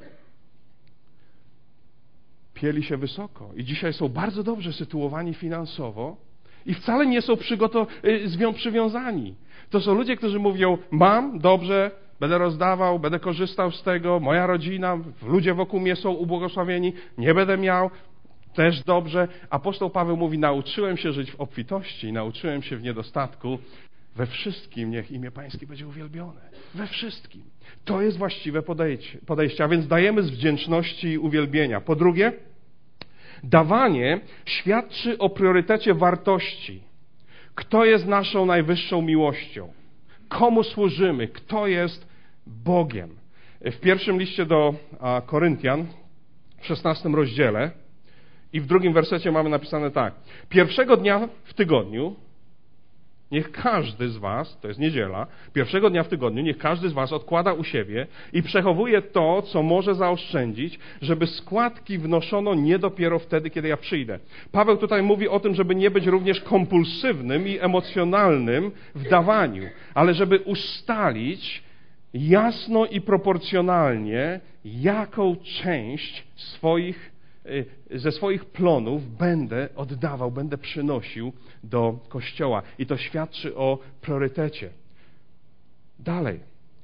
pieli się wysoko i dzisiaj są bardzo dobrze sytuowani finansowo i wcale nie są przygotow- przywiązani. To są ludzie, którzy mówią, mam, dobrze, będę rozdawał, będę korzystał z tego, moja rodzina, ludzie wokół mnie są ubłogosławieni, nie będę miał, też dobrze. Apostoł Paweł mówi, nauczyłem się żyć w obfitości, nauczyłem się w niedostatku. We wszystkim niech imię Pańskie będzie uwielbione. We wszystkim. To jest właściwe podejście, podejście, a więc dajemy z wdzięczności i uwielbienia. Po drugie, dawanie świadczy o priorytecie wartości. Kto jest naszą najwyższą miłością? Komu służymy? Kto jest Bogiem? W pierwszym liście do Koryntian, w szesnastym rozdziale i w drugim wersecie mamy napisane tak. Pierwszego dnia w tygodniu niech każdy z was, to jest niedziela, pierwszego dnia w tygodniu niech każdy z was odkłada u siebie i przechowuje to, co może zaoszczędzić, żeby składki wnoszono nie dopiero wtedy, kiedy ja przyjdę. Paweł tutaj mówi o tym, żeby nie być również kompulsywnym i emocjonalnym w dawaniu, ale żeby ustalić jasno i proporcjonalnie, jaką część swoich ze swoich plonów będę oddawał, będę przynosił do Kościoła. I to świadczy o priorytecie. Dalej.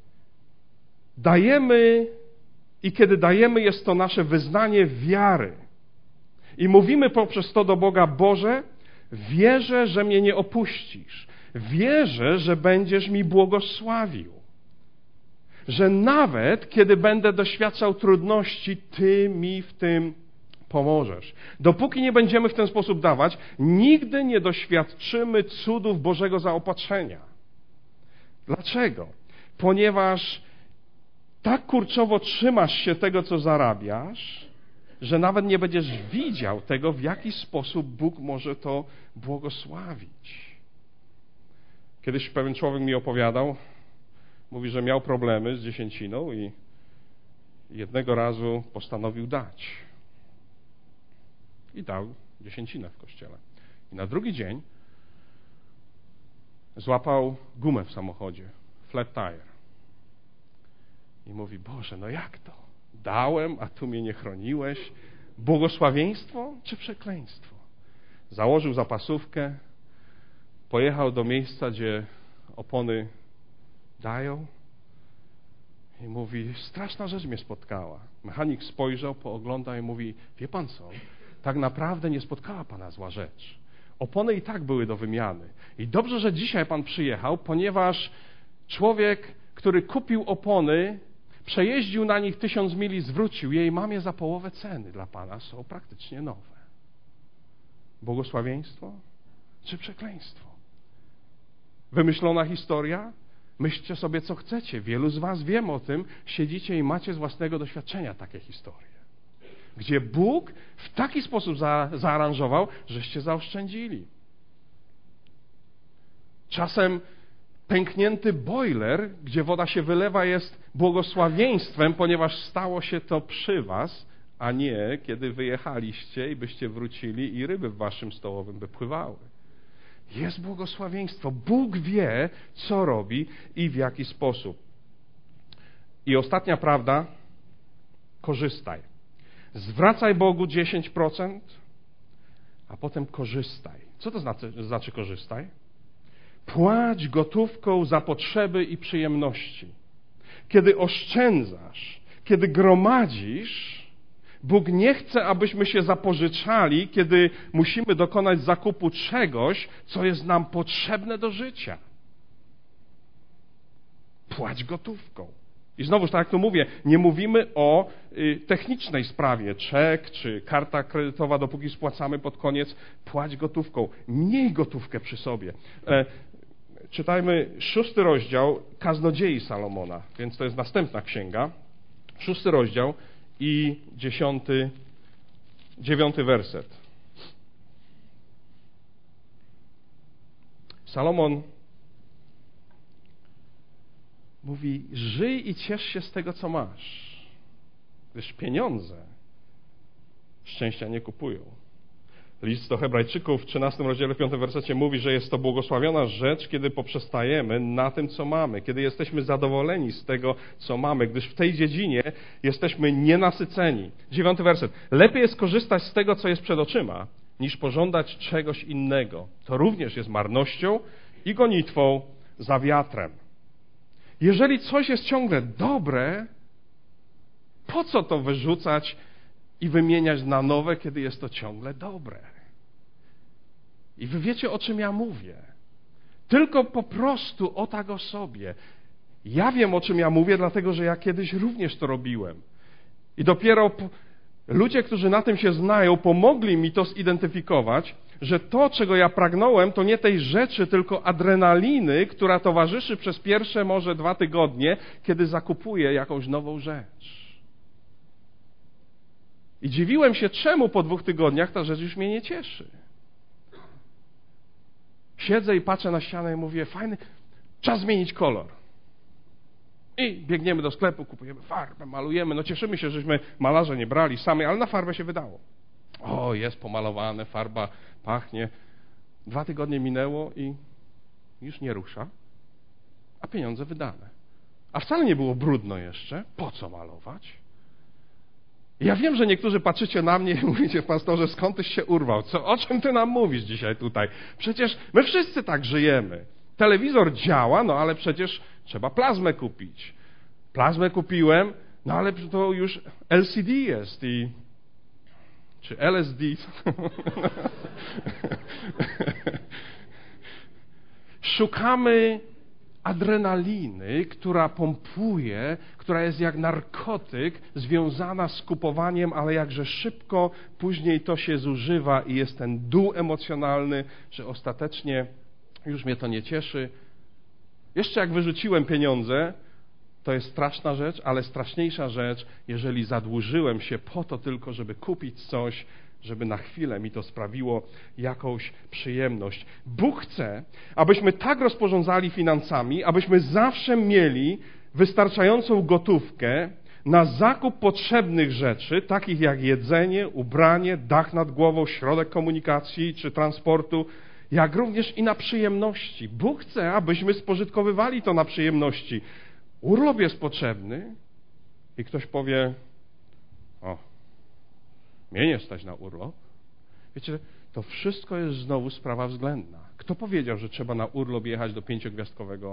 Dajemy i kiedy dajemy, jest to nasze wyznanie wiary. I mówimy poprzez to do Boga, Boże, wierzę, że mnie nie opuścisz. Wierzę, że będziesz mi błogosławił. Że nawet kiedy będę doświadczał trudności, Ty mi w tym pomożesz. Dopóki nie będziemy w ten sposób dawać, nigdy nie doświadczymy cudów Bożego zaopatrzenia. Dlaczego? Ponieważ tak kurczowo trzymasz się tego, co zarabiasz, że nawet nie będziesz widział tego, w jaki sposób Bóg może to błogosławić. Kiedyś pewien człowiek mi opowiadał, mówi, że miał problemy z dziesięciną i jednego razu postanowił dać. I dał dziesięcinę w kościele. I na drugi dzień złapał gumę w samochodzie, flat tire. I mówi, Boże, no jak to? Dałem, a Tu mnie nie chroniłeś. Błogosławieństwo czy przekleństwo? Założył zapasówkę, pojechał do miejsca, gdzie opony dają i mówi, straszna rzecz mnie spotkała. Mechanik spojrzał, pooglądał i mówi, wie pan co? Tak naprawdę nie spotkała Pana zła rzecz. Opony i tak były do wymiany. I dobrze, że dzisiaj Pan przyjechał, ponieważ człowiek, który kupił opony, przejeździł na nich tysiąc mili, zwrócił jej mamie za połowę ceny. Dla Pana są praktycznie nowe. Błogosławieństwo czy przekleństwo? Wymyślona historia? Myślcie sobie, co chcecie. Wielu z was wiem o tym, siedzicie i macie z własnego doświadczenia takie historie. Gdzie Bóg w taki sposób za, zaaranżował, żeście zaoszczędzili. Czasem pęknięty bojler, gdzie woda się wylewa, jest błogosławieństwem, ponieważ stało się to przy was, a nie kiedy wyjechaliście i byście wrócili i ryby w waszym stołowym by pływały. Jest błogosławieństwo. Bóg wie, co robi i w jaki sposób. I ostatnia prawda, korzystaj. zwracaj Bogu dziesięć procent, a potem korzystaj. Co to znaczy, znaczy korzystaj? Płać gotówką za potrzeby i przyjemności. Kiedy oszczędzasz, kiedy gromadzisz, Bóg nie chce, abyśmy się zapożyczali, kiedy musimy dokonać zakupu czegoś, co jest nam potrzebne do życia. Płać gotówką. I znowuż, tak jak tu mówię, nie mówimy o y, technicznej sprawie, czek czy karta kredytowa, dopóki spłacamy pod koniec, płać gotówką. Miej gotówkę przy sobie. E, czytajmy szósty rozdział Kaznodziei Salomona, więc to jest następna księga. Szósty rozdział i dziesiąty, dziewiąty werset. Salomon mówi, żyj i ciesz się z tego, co masz, gdyż pieniądze szczęścia nie kupują. List do Hebrajczyków w trzynastym rozdziale, w piątym wersecie mówi, że jest to błogosławiona rzecz, kiedy poprzestajemy na tym, co mamy, kiedy jesteśmy zadowoleni z tego, co mamy, gdyż w tej dziedzinie jesteśmy nienasyceni. Dziewiąty werset. Lepiej jest korzystać z tego, co jest przed oczyma, niż pożądać czegoś innego. To również jest marnością i gonitwą za wiatrem. Jeżeli coś jest ciągle dobre, po co to wyrzucać i wymieniać na nowe, kiedy jest to ciągle dobre? I wy wiecie, o czym ja mówię. Tylko po prostu o tak o sobie. Ja wiem, o czym ja mówię, dlatego, że ja kiedyś również to robiłem. I dopiero po... ludzie, którzy na tym się znają, pomogli mi to zidentyfikować, że to, czego ja pragnąłem, to nie tej rzeczy, tylko adrenaliny, która towarzyszy przez pierwsze może dwa tygodnie, kiedy zakupuję jakąś nową rzecz. I dziwiłem się, czemu po dwóch tygodniach ta rzecz już mnie nie cieszy. Siedzę i patrzę na ścianę i mówię, fajny, czas zmienić kolor. I biegniemy do sklepu, kupujemy farbę, malujemy. No cieszymy się, żeśmy malarza nie brali samej, ale na farbę się wydało. O, jest pomalowane, farba pachnie. Dwa tygodnie minęło i już nie rusza, a pieniądze wydane. A wcale nie było brudno jeszcze. Po co malować? Ja wiem, że niektórzy patrzycie na mnie i mówicie, pastorze, skąd tyś się urwał? Co, o czym ty nam mówisz dzisiaj tutaj? Przecież my wszyscy tak żyjemy. Telewizor działa, no ale przecież trzeba plazmę kupić. Plazmę kupiłem, no ale to już L C D jest i... czy L S D? Szukamy adrenaliny, która pompuje, która jest jak narkotyk, związana z kupowaniem, ale jakże szybko później to się zużywa i jest ten dół emocjonalny, że ostatecznie już mnie to nie cieszy. Jeszcze jak wyrzuciłem pieniądze, to jest straszna rzecz, ale straszniejsza rzecz, jeżeli zadłużyłem się po to tylko, żeby kupić coś, żeby na chwilę mi to sprawiło jakąś przyjemność. Bóg chce, abyśmy tak rozporządzali finansami, abyśmy zawsze mieli wystarczającą gotówkę na zakup potrzebnych rzeczy, takich jak jedzenie, ubranie, dach nad głową, środek komunikacji czy transportu, jak również i na przyjemności. Bóg chce, abyśmy spożytkowywali to na przyjemności. Urlop jest potrzebny i ktoś powie, o, mnie nie stać na urlop. Wiecie, to wszystko jest znowu sprawa względna. Kto powiedział, że trzeba na urlop jechać do pięciogwiazdkowego?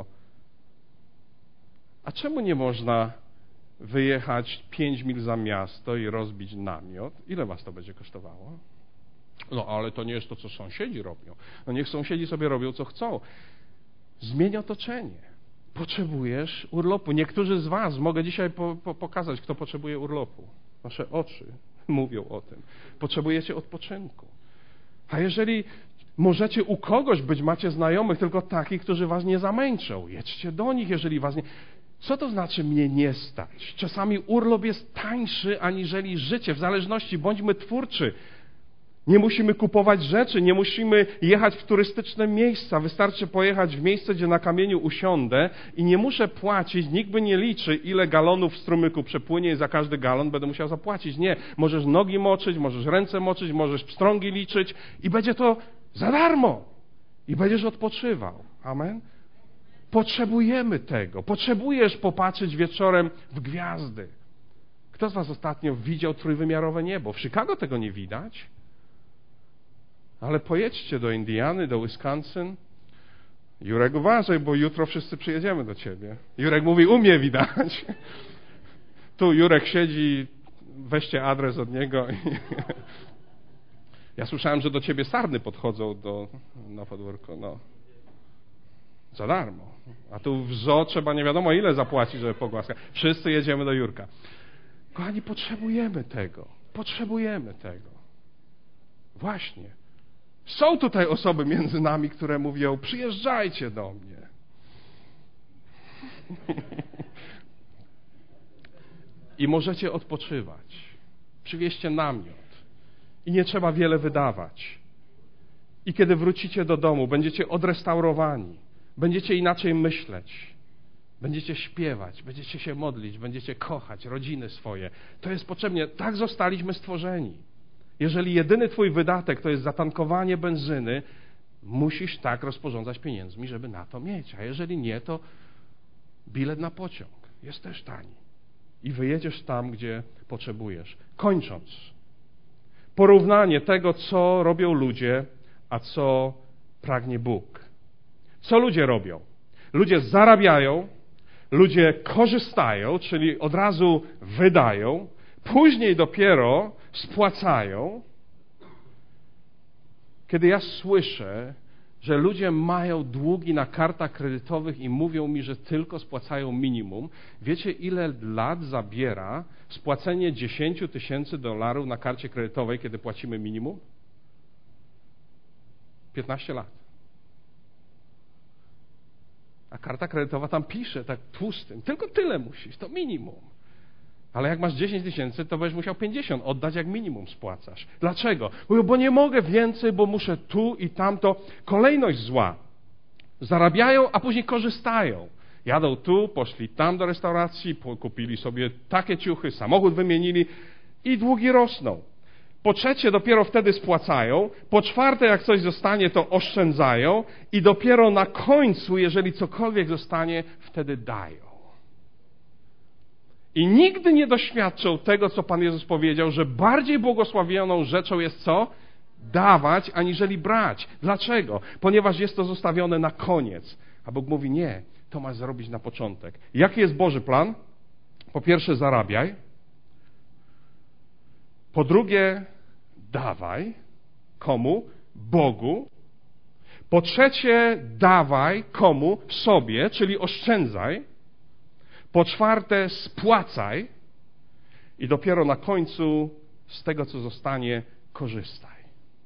A czemu nie można wyjechać pięć mil za miasto i rozbić namiot? Ile was to będzie kosztowało? No, ale to nie jest to, co sąsiedzi robią. No niech sąsiedzi sobie robią, co chcą. Zmień otoczenie. Potrzebujesz urlopu. Niektórzy z was, mogę dzisiaj po, po, pokazać, kto potrzebuje urlopu. Wasze oczy mówią o tym. Potrzebujecie odpoczynku. A jeżeli możecie u kogoś być, macie znajomych, tylko takich, którzy was nie zamęczą, jedźcie do nich, jeżeli was nie... Co to znaczy mnie nie stać? Czasami urlop jest tańszy aniżeli życie, w zależności, bądźmy twórczy. Nie musimy kupować rzeczy, nie musimy jechać w turystyczne miejsca. Wystarczy pojechać w miejsce, gdzie na kamieniu usiądę i nie muszę płacić, nikt by nie liczy, ile galonów w strumyku przepłynie i za każdy galon będę musiał zapłacić. Nie, możesz nogi moczyć, możesz ręce moczyć, możesz pstrągi liczyć i będzie to za darmo. I będziesz odpoczywał. Amen? Potrzebujemy tego. Potrzebujesz popatrzeć wieczorem w gwiazdy. Kto z was ostatnio widział trójwymiarowe niebo? W Chicago tego nie widać. Ale pojedźcie do Indiany, do Wisconsin. Jurek, uważaj, bo jutro wszyscy przyjedziemy do ciebie. Jurek mówi, u mnie widać. Tu Jurek siedzi, weźcie adres od niego. Ja słyszałem, że do ciebie sarny podchodzą do, na podwórko. No. Za darmo. A tu w zoo trzeba nie wiadomo ile zapłacić, żeby pogłaskać. Wszyscy jedziemy do Jurka. Kochani, potrzebujemy tego. Potrzebujemy tego. Właśnie. Są tutaj osoby między nami, które mówią, przyjeżdżajcie do mnie. I możecie odpoczywać. Przywieźcie namiot. I nie trzeba wiele wydawać. I kiedy wrócicie do domu, będziecie odrestaurowani. Będziecie inaczej myśleć. Będziecie śpiewać, będziecie się modlić, będziecie kochać rodziny swoje. To jest potrzebne. Tak zostaliśmy stworzeni. Jeżeli jedyny twój wydatek to jest zatankowanie benzyny, musisz tak rozporządzać pieniędzmi, żeby na to mieć. A jeżeli nie, to bilet na pociąg jest też tani. I wyjedziesz tam, gdzie potrzebujesz. Kończąc, porównanie tego, co robią ludzie, a co pragnie Bóg. Co ludzie robią? Ludzie zarabiają, ludzie korzystają, czyli od razu wydają, później dopiero spłacają. Kiedy ja słyszę, że ludzie mają długi na kartach kredytowych i mówią mi, że tylko spłacają minimum, wiecie, ile lat zabiera spłacenie dziesięć tysięcy dolarów na karcie kredytowej, kiedy płacimy minimum? piętnaście lat. A karta kredytowa tam pisze, tak tłustym, tylko tyle musisz, to minimum. Ale jak masz dziesięć tysięcy, to będziesz musiał pięćdziesiąt oddać, jak minimum spłacasz. Dlaczego? Bo nie mogę więcej, bo muszę tu i tamto. Kolejność zła. Zarabiają, a później korzystają. Jadą tu, poszli tam do restauracji, kupili sobie takie ciuchy, samochód wymienili i długi rosną. Po trzecie, dopiero wtedy spłacają. Po czwarte, jak coś zostanie, to oszczędzają. I dopiero na końcu, jeżeli cokolwiek zostanie, wtedy dają. I nigdy nie doświadczą tego, co Pan Jezus powiedział, że bardziej błogosławioną rzeczą jest co? Dawać, aniżeli brać. Dlaczego? Ponieważ jest to zostawione na koniec. A Bóg mówi, nie, to masz zrobić na początek. Jaki jest Boży plan? Po pierwsze, zarabiaj. Po drugie, dawaj. Komu? Bogu. Po trzecie, dawaj komu? Sobie, czyli oszczędzaj. Po czwarte, spłacaj. I dopiero na końcu z tego, co zostanie, korzystaj.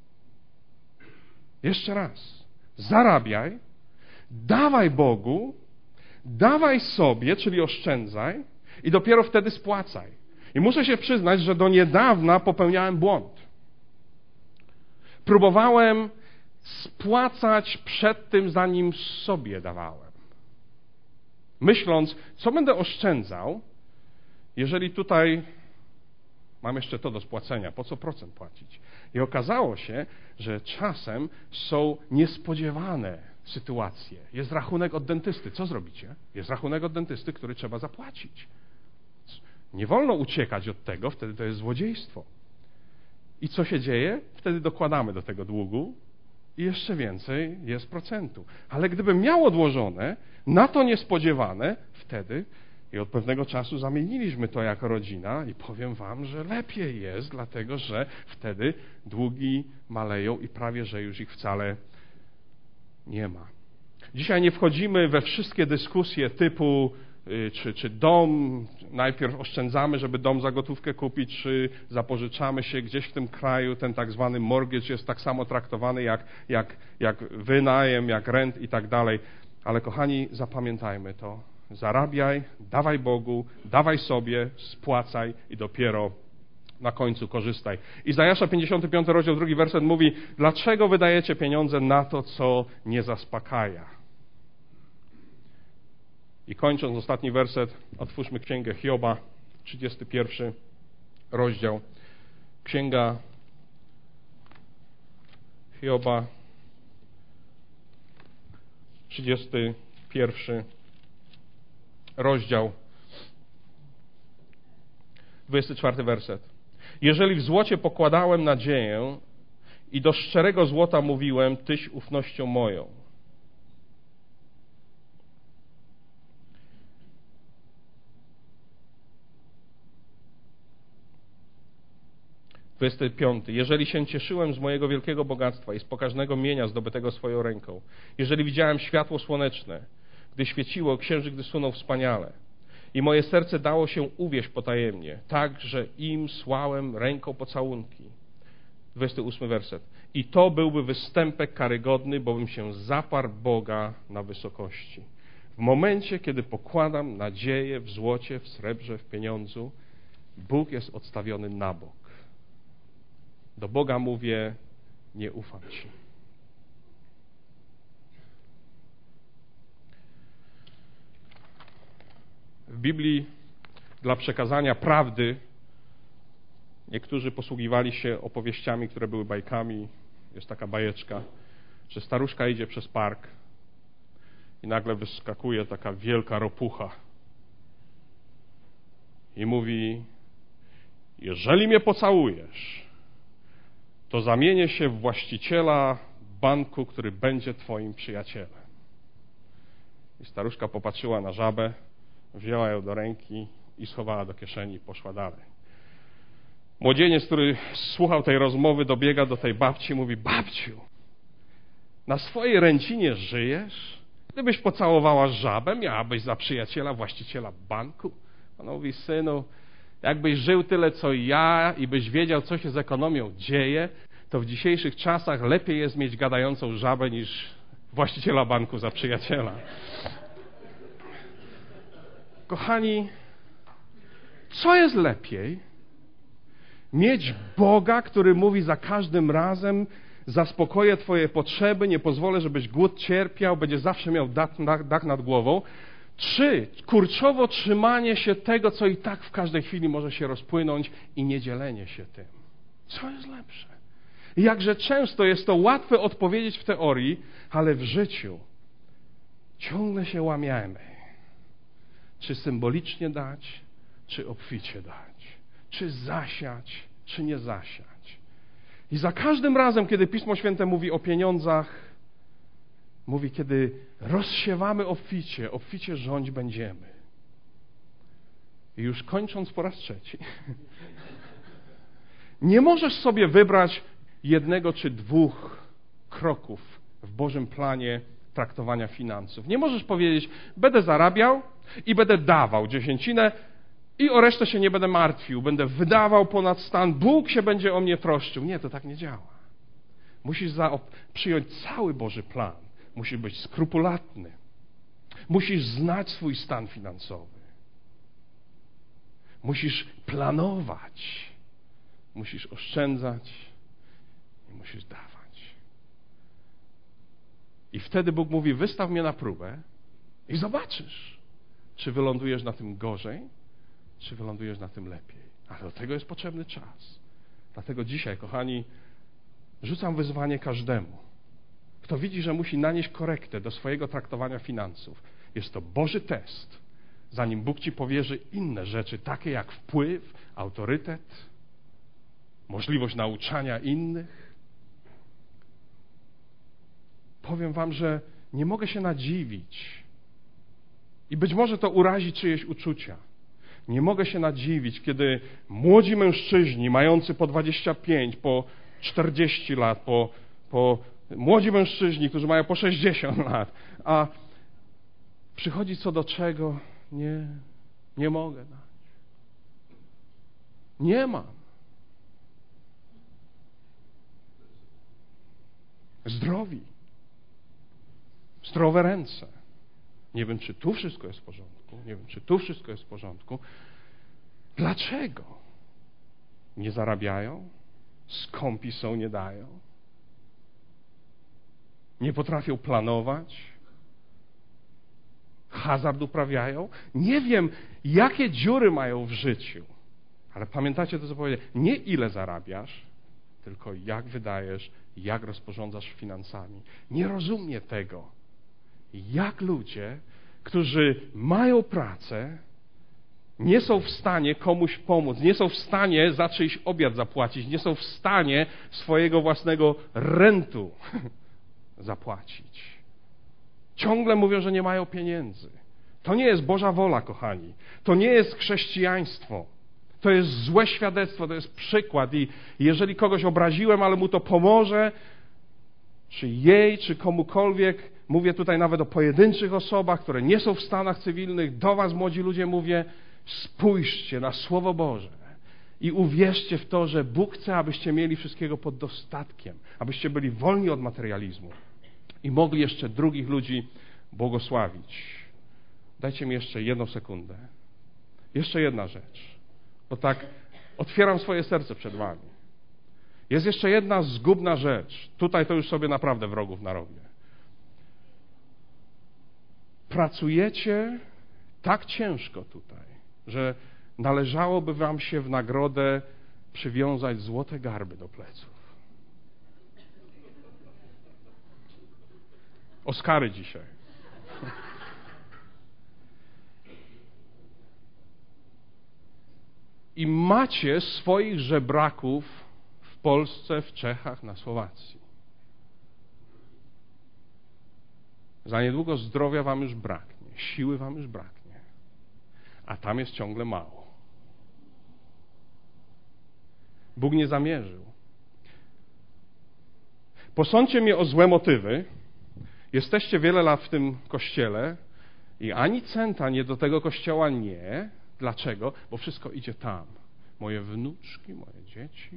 Jeszcze raz. Zarabiaj. Dawaj Bogu. Dawaj sobie, czyli oszczędzaj. I dopiero wtedy spłacaj. I muszę się przyznać, że do niedawna popełniałem błąd. Próbowałem spłacać przed tym, zanim sobie dawałem. Myśląc, co będę oszczędzał, jeżeli tutaj mam jeszcze to do spłacenia, po co procent płacić? I okazało się, że czasem są niespodziewane sytuacje. Jest rachunek od dentysty. Co zrobicie? Jest rachunek od dentysty, który trzeba zapłacić. Nie wolno uciekać od tego, wtedy to jest złodziejstwo. I co się dzieje? Wtedy dokładamy do tego długu i jeszcze więcej jest procentu. Ale gdybym miał odłożone na to niespodziewane, wtedy i od pewnego czasu zamieniliśmy to jako rodzina i powiem wam, że lepiej jest, dlatego że wtedy długi maleją i prawie, że już ich wcale nie ma. Dzisiaj nie wchodzimy we wszystkie dyskusje typu Czy, czy dom, najpierw oszczędzamy, żeby dom za gotówkę kupić, czy zapożyczamy się gdzieś w tym kraju, ten tak zwany mortgage jest tak samo traktowany jak, jak, jak wynajem, jak rent i tak dalej. Ale kochani, zapamiętajmy to. Zarabiaj, dawaj Bogu, dawaj sobie, spłacaj i dopiero na końcu korzystaj. Izajasza pięćdziesiąty piąty rozdział, drugi werset mówi, dlaczego wydajecie pieniądze na to, co nie zaspokaja? I kończąc ostatni werset, otwórzmy Księgę Hioba, trzydziesty pierwszy rozdział. Księga Hioba, trzydziesty pierwszy rozdział. dwudziesty czwarty werset. Jeżeli w złocie pokładałem nadzieję i do szczerego złota mówiłem, Tyś ufnością moją. dwudziesty piąty. Jeżeli się cieszyłem z mojego wielkiego bogactwa i z pokaźnego mienia zdobytego swoją ręką, jeżeli widziałem światło słoneczne, gdy świeciło, księżyc, gdy sunął wspaniale i moje serce dało się uwieść potajemnie, tak, że im słałem ręką pocałunki. dwudziesty ósmy werset. I to byłby występek karygodny, bowiem się zaparł Boga na wysokości. W momencie, kiedy pokładam nadzieję w złocie, w srebrze, w pieniądzu, Bóg jest odstawiony na bok. Do Boga mówię, nie ufam Ci. W Biblii dla przekazania prawdy niektórzy posługiwali się opowieściami, które były bajkami. Jest taka bajeczka, że staruszka idzie przez park i nagle wyskakuje taka wielka ropucha i mówi: jeżeli mnie pocałujesz, to zamienię się w właściciela banku, który będzie twoim przyjacielem. I staruszka popatrzyła na żabę, wzięła ją do ręki i schowała do kieszeni i poszła dalej. Młodzieniec, który słuchał tej rozmowy, dobiega do tej babci i mówi: babciu, na swojej ręcinie żyjesz? Gdybyś pocałowała żabę, miałabyś za przyjaciela właściciela banku? Ona mówi: synu, jakbyś żył tyle, co ja i byś wiedział, co się z ekonomią dzieje, to w dzisiejszych czasach lepiej jest mieć gadającą żabę niż właściciela banku za przyjaciela. Kochani, co jest lepiej? Mieć Boga, który mówi za każdym razem: zaspokoję twoje potrzeby, nie pozwolę, żebyś głód cierpiał, będzie zawsze miał dach, dach nad głową. Trzy, kurczowo trzymanie się tego, co i tak w każdej chwili może się rozpłynąć i nie dzielenie się tym. Co jest lepsze? Jakże często jest to łatwe odpowiedzieć w teorii, ale w życiu ciągle się łamiemy. Czy symbolicznie dać, czy obficie dać. Czy zasiać, czy nie zasiać. I za każdym razem, kiedy Pismo Święte mówi o pieniądzach, mówi, kiedy rozsiewamy obficie, obficie rządź będziemy. I już kończąc po raz trzeci, nie możesz sobie wybrać jednego czy dwóch kroków w Bożym planie traktowania finansów. Nie możesz powiedzieć: będę zarabiał i będę dawał dziesięcinę i o resztę się nie będę martwił, będę wydawał ponad stan, Bóg się będzie o mnie troszczył. Nie, to tak nie działa. Musisz za, przyjąć cały Boży plan. Musisz być skrupulatny. Musisz znać swój stan finansowy. Musisz planować. Musisz oszczędzać i musisz dawać. I wtedy Bóg mówi: wystaw mnie na próbę i zobaczysz, czy wylądujesz na tym gorzej, czy wylądujesz na tym lepiej. Ale do tego jest potrzebny czas. Dlatego dzisiaj, kochani, rzucam wyzwanie każdemu, kto widzi, że musi nanieść korektę do swojego traktowania finansów. Jest to Boży test, zanim Bóg ci powierzy inne rzeczy, takie jak wpływ, autorytet, możliwość nauczania innych. Powiem wam, że nie mogę się nadziwić i być może to urazi czyjeś uczucia. Nie mogę się nadziwić, kiedy młodzi mężczyźni mający po dwadzieścia pięć, po czterdzieści lat, po, po młodzi mężczyźni, którzy mają po sześćdziesiąt lat, a przychodzi co do czego, nie, nie mogę dać. Nie mam. Zdrowi. Zdrowe ręce. Nie wiem, czy tu wszystko jest w porządku. Nie wiem, czy tu wszystko jest w porządku. Dlaczego? Nie zarabiają? Skąpi są, nie dają? Nie potrafią planować? Hazard uprawiają? Nie wiem, jakie dziury mają w życiu. Ale pamiętacie to, co powiedziałem? Nie ile zarabiasz, tylko jak wydajesz, jak rozporządzasz finansami. Nie rozumie tego, jak ludzie, którzy mają pracę, nie są w stanie komuś pomóc, nie są w stanie za czyjś obiad zapłacić, nie są w stanie swojego własnego rentu zapłacić. Ciągle mówią, że nie mają pieniędzy. To nie jest Boża wola, kochani. To nie jest chrześcijaństwo. To jest złe świadectwo, to jest przykład i jeżeli kogoś obraziłem, ale mu to pomoże, czy jej, czy komukolwiek, mówię tutaj nawet o pojedynczych osobach, które nie są w stanach cywilnych, do was, młodzi ludzie, mówię, spójrzcie na Słowo Boże i uwierzcie w to, że Bóg chce, abyście mieli wszystkiego pod dostatkiem, abyście byli wolni od materializmu i mogli jeszcze drugich ludzi błogosławić. Dajcie mi jeszcze jedną sekundę. Jeszcze jedna rzecz, bo tak otwieram swoje serce przed wami. Jest jeszcze jedna zgubna rzecz. Tutaj to już sobie naprawdę wrogów narobię. Pracujecie tak ciężko tutaj, że należałoby wam się w nagrodę przywiązać złote garby do pleców. Oskary dzisiaj. I macie swoich żebraków w Polsce, w Czechach, na Słowacji. Za niedługo zdrowia wam już braknie, siły wam już braknie, a tam jest ciągle mało. Bóg nie zamierzył. Posądźcie mnie o złe motywy. Jesteście wiele lat w tym kościele i ani centa nie do tego kościoła nie. Dlaczego? Bo wszystko idzie tam. Moje wnuczki, moje dzieci,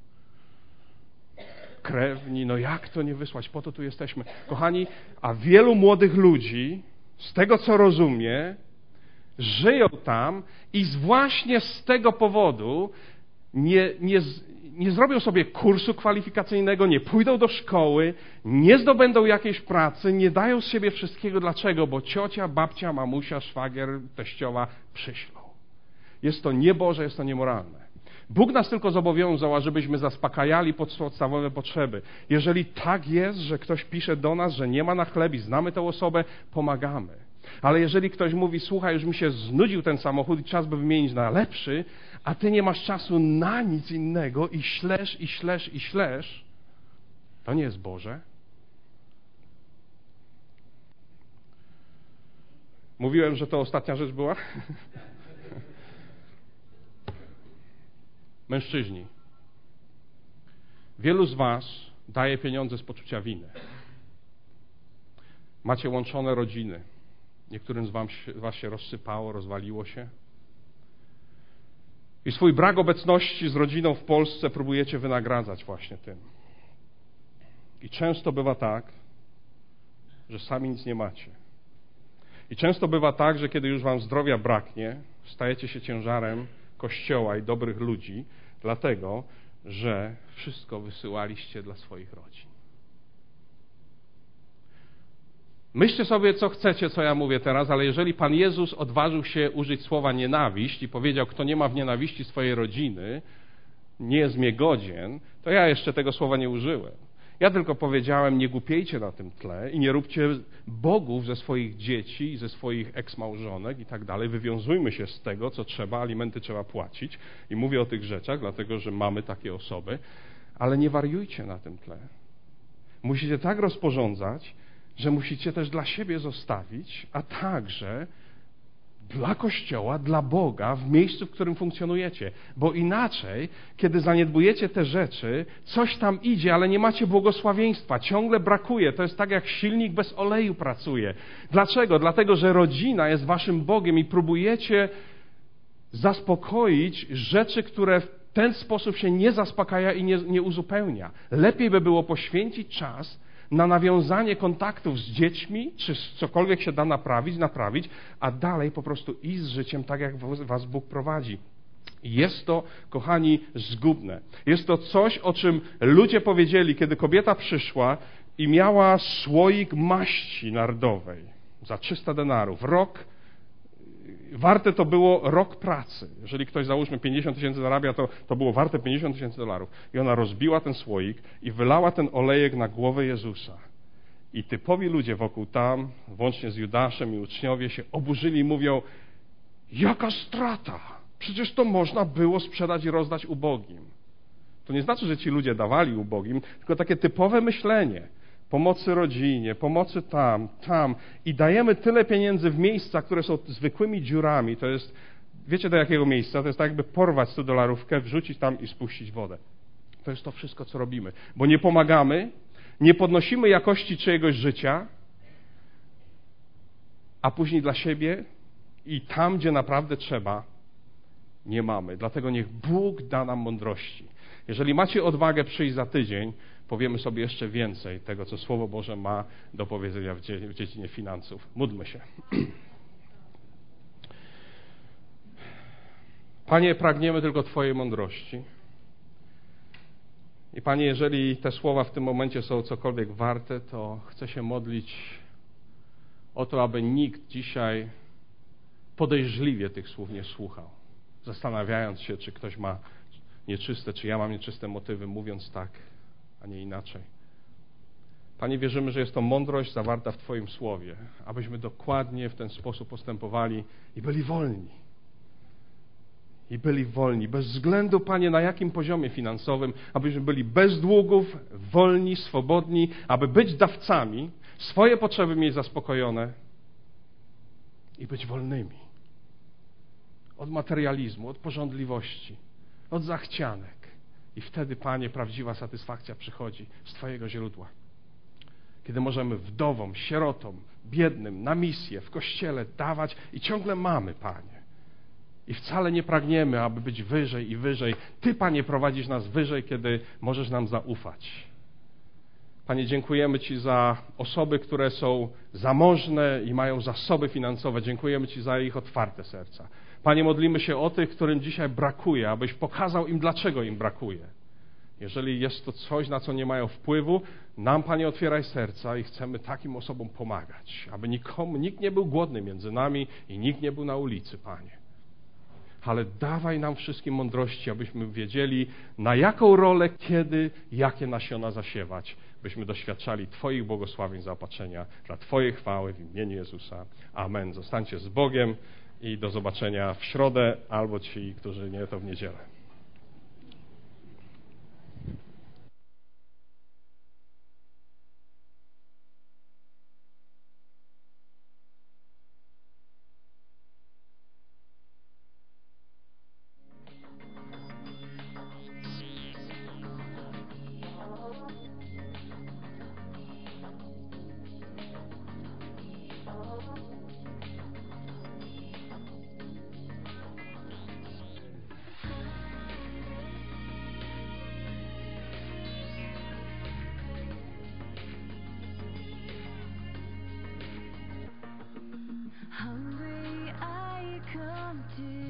krewni, no jak to nie wysłać? Po to tu jesteśmy. Kochani, a wielu młodych ludzi, z tego co rozumie, żyją tam i właśnie z tego powodu nie, nie, nie zrobią sobie kursu kwalifikacyjnego, nie pójdą do szkoły, nie zdobędą jakiejś pracy, nie dają z siebie wszystkiego. Dlaczego? Bo ciocia, babcia, mamusia, szwagier, teściowa przyślą. Jest to nieboże, jest to niemoralne. Bóg nas tylko zobowiązał, ażebyśmy zaspokajali podstawowe potrzeby. Jeżeli tak jest, że ktoś pisze do nas, że nie ma na chleb i znamy tę osobę, pomagamy. Ale jeżeli ktoś mówi, słuchaj, już mi się znudził ten samochód i czas by wymienić na lepszy, a ty nie masz czasu na nic innego i ślesz, i ślesz, i ślesz, to nie jest Boże. Mówiłem, że to ostatnia rzecz była? Mężczyźni. Wielu z was daje pieniądze z poczucia winy. Macie łączone rodziny. Niektórym z was, was się rozsypało, rozwaliło się. I swój brak obecności z rodziną w Polsce próbujecie wynagradzać właśnie tym. I często bywa tak, że sami nic nie macie. I często bywa tak, że kiedy już wam zdrowia braknie, stajecie się ciężarem Kościoła i dobrych ludzi, dlatego, że wszystko wysyłaliście dla swoich rodzin. Myślcie sobie, co chcecie, co ja mówię teraz, ale jeżeli Pan Jezus odważył się użyć słowa nienawiść i powiedział, kto nie ma w nienawiści swojej rodziny, nie jest mnie godzien, to ja jeszcze tego słowa nie użyłem. Ja tylko powiedziałem, nie głupiejcie na tym tle i nie róbcie bogów ze swoich dzieci i ze swoich eksmałżonek i tak dalej. Wywiązujmy się z tego, co trzeba, alimenty trzeba płacić. I mówię o tych rzeczach, dlatego, że mamy takie osoby, ale nie wariujcie na tym tle. Musicie tak rozporządzać, że musicie też dla siebie zostawić, a także dla Kościoła, dla Boga, w miejscu, w którym funkcjonujecie. Bo inaczej, kiedy zaniedbujecie te rzeczy, coś tam idzie, ale nie macie błogosławieństwa, ciągle brakuje. To jest tak, jak silnik bez oleju pracuje. Dlaczego? Dlatego, że rodzina jest waszym Bogiem i próbujecie zaspokoić rzeczy, które w ten sposób się nie zaspokaja i nie, nie uzupełnia. Lepiej by było poświęcić czas na nawiązanie kontaktów z dziećmi, czy cokolwiek się da naprawić, naprawić, a dalej po prostu iść z życiem tak, jak was Bóg prowadzi. Jest to, kochani, zgubne. Jest to coś, o czym ludzie powiedzieli, kiedy kobieta przyszła i miała słoik maści nardowej za trzysta denarów. Rok, warte to było rok pracy. Jeżeli ktoś, załóżmy, pięćdziesiąt tysięcy zarabia, to, to było warte pięćdziesiąt tysięcy dolarów. I ona rozbiła ten słoik i wylała ten olejek na głowę Jezusa. I typowi ludzie wokół tam, włącznie z Judaszem i uczniowie, się oburzyli i mówią, Jaka strata! Przecież to można było sprzedać i rozdać ubogim. To nie znaczy, że ci ludzie dawali ubogim, tylko takie typowe myślenie. Pomocy rodzinie, pomocy tam, tam. I dajemy tyle pieniędzy w miejsca, które są zwykłymi dziurami. To jest, wiecie do jakiego miejsca? To jest tak jakby porwać stu dolarówkę, wrzucić tam i spuścić wodę. To jest to wszystko, co robimy. Bo nie pomagamy, nie podnosimy jakości czyjegoś życia, a później dla siebie i tam, gdzie naprawdę trzeba, nie mamy. Dlatego niech Bóg da nam mądrości. Jeżeli macie odwagę przyjść za tydzień, powiemy sobie jeszcze więcej tego, co Słowo Boże ma do powiedzenia w, dzie- w dziedzinie finansów. Módlmy się. Panie, pragniemy tylko Twojej mądrości. I Panie, jeżeli te słowa w tym momencie są cokolwiek warte, to chcę się modlić o to, aby nikt dzisiaj podejrzliwie tych słów nie słuchał, zastanawiając się, czy ktoś ma nieczyste, czy ja mam nieczyste motywy, mówiąc tak, a nie inaczej. Panie, wierzymy, że jest to mądrość zawarta w Twoim Słowie, abyśmy dokładnie w ten sposób postępowali i byli wolni. I byli wolni, bez względu, Panie, na jakim poziomie finansowym, abyśmy byli bez długów, wolni, swobodni, aby być dawcami, swoje potrzeby mieć zaspokojone i być wolnymi. Od materializmu, od pożądliwości, od zachcianek. I wtedy, Panie, prawdziwa satysfakcja przychodzi z Twojego źródła. Kiedy możemy wdowom, sierotom, biednym, na misję, w Kościele dawać i ciągle mamy, Panie. I wcale nie pragniemy, aby być wyżej i wyżej. Ty, Panie, prowadzisz nas wyżej, kiedy możesz nam zaufać. Panie, dziękujemy Ci za osoby, które są zamożne i mają zasoby finansowe. Dziękujemy Ci za ich otwarte serca. Panie, modlimy się o tych, którym dzisiaj brakuje, abyś pokazał im, dlaczego im brakuje. Jeżeli jest to coś, na co nie mają wpływu, nam, Panie, otwieraj serca i chcemy takim osobom pomagać, aby nikomu, nikt nie był głodny między nami i nikt nie był na ulicy, Panie. Ale dawaj nam wszystkim mądrości, abyśmy wiedzieli, na jaką rolę, kiedy, jakie nasiona zasiewać, byśmy doświadczali Twoich błogosławień, zaopatrzenia dla Twojej chwały w imieniu Jezusa. Amen. Zostańcie z Bogiem i do zobaczenia w środę, albo ci, którzy nie, to w niedzielę. Hungry, I come to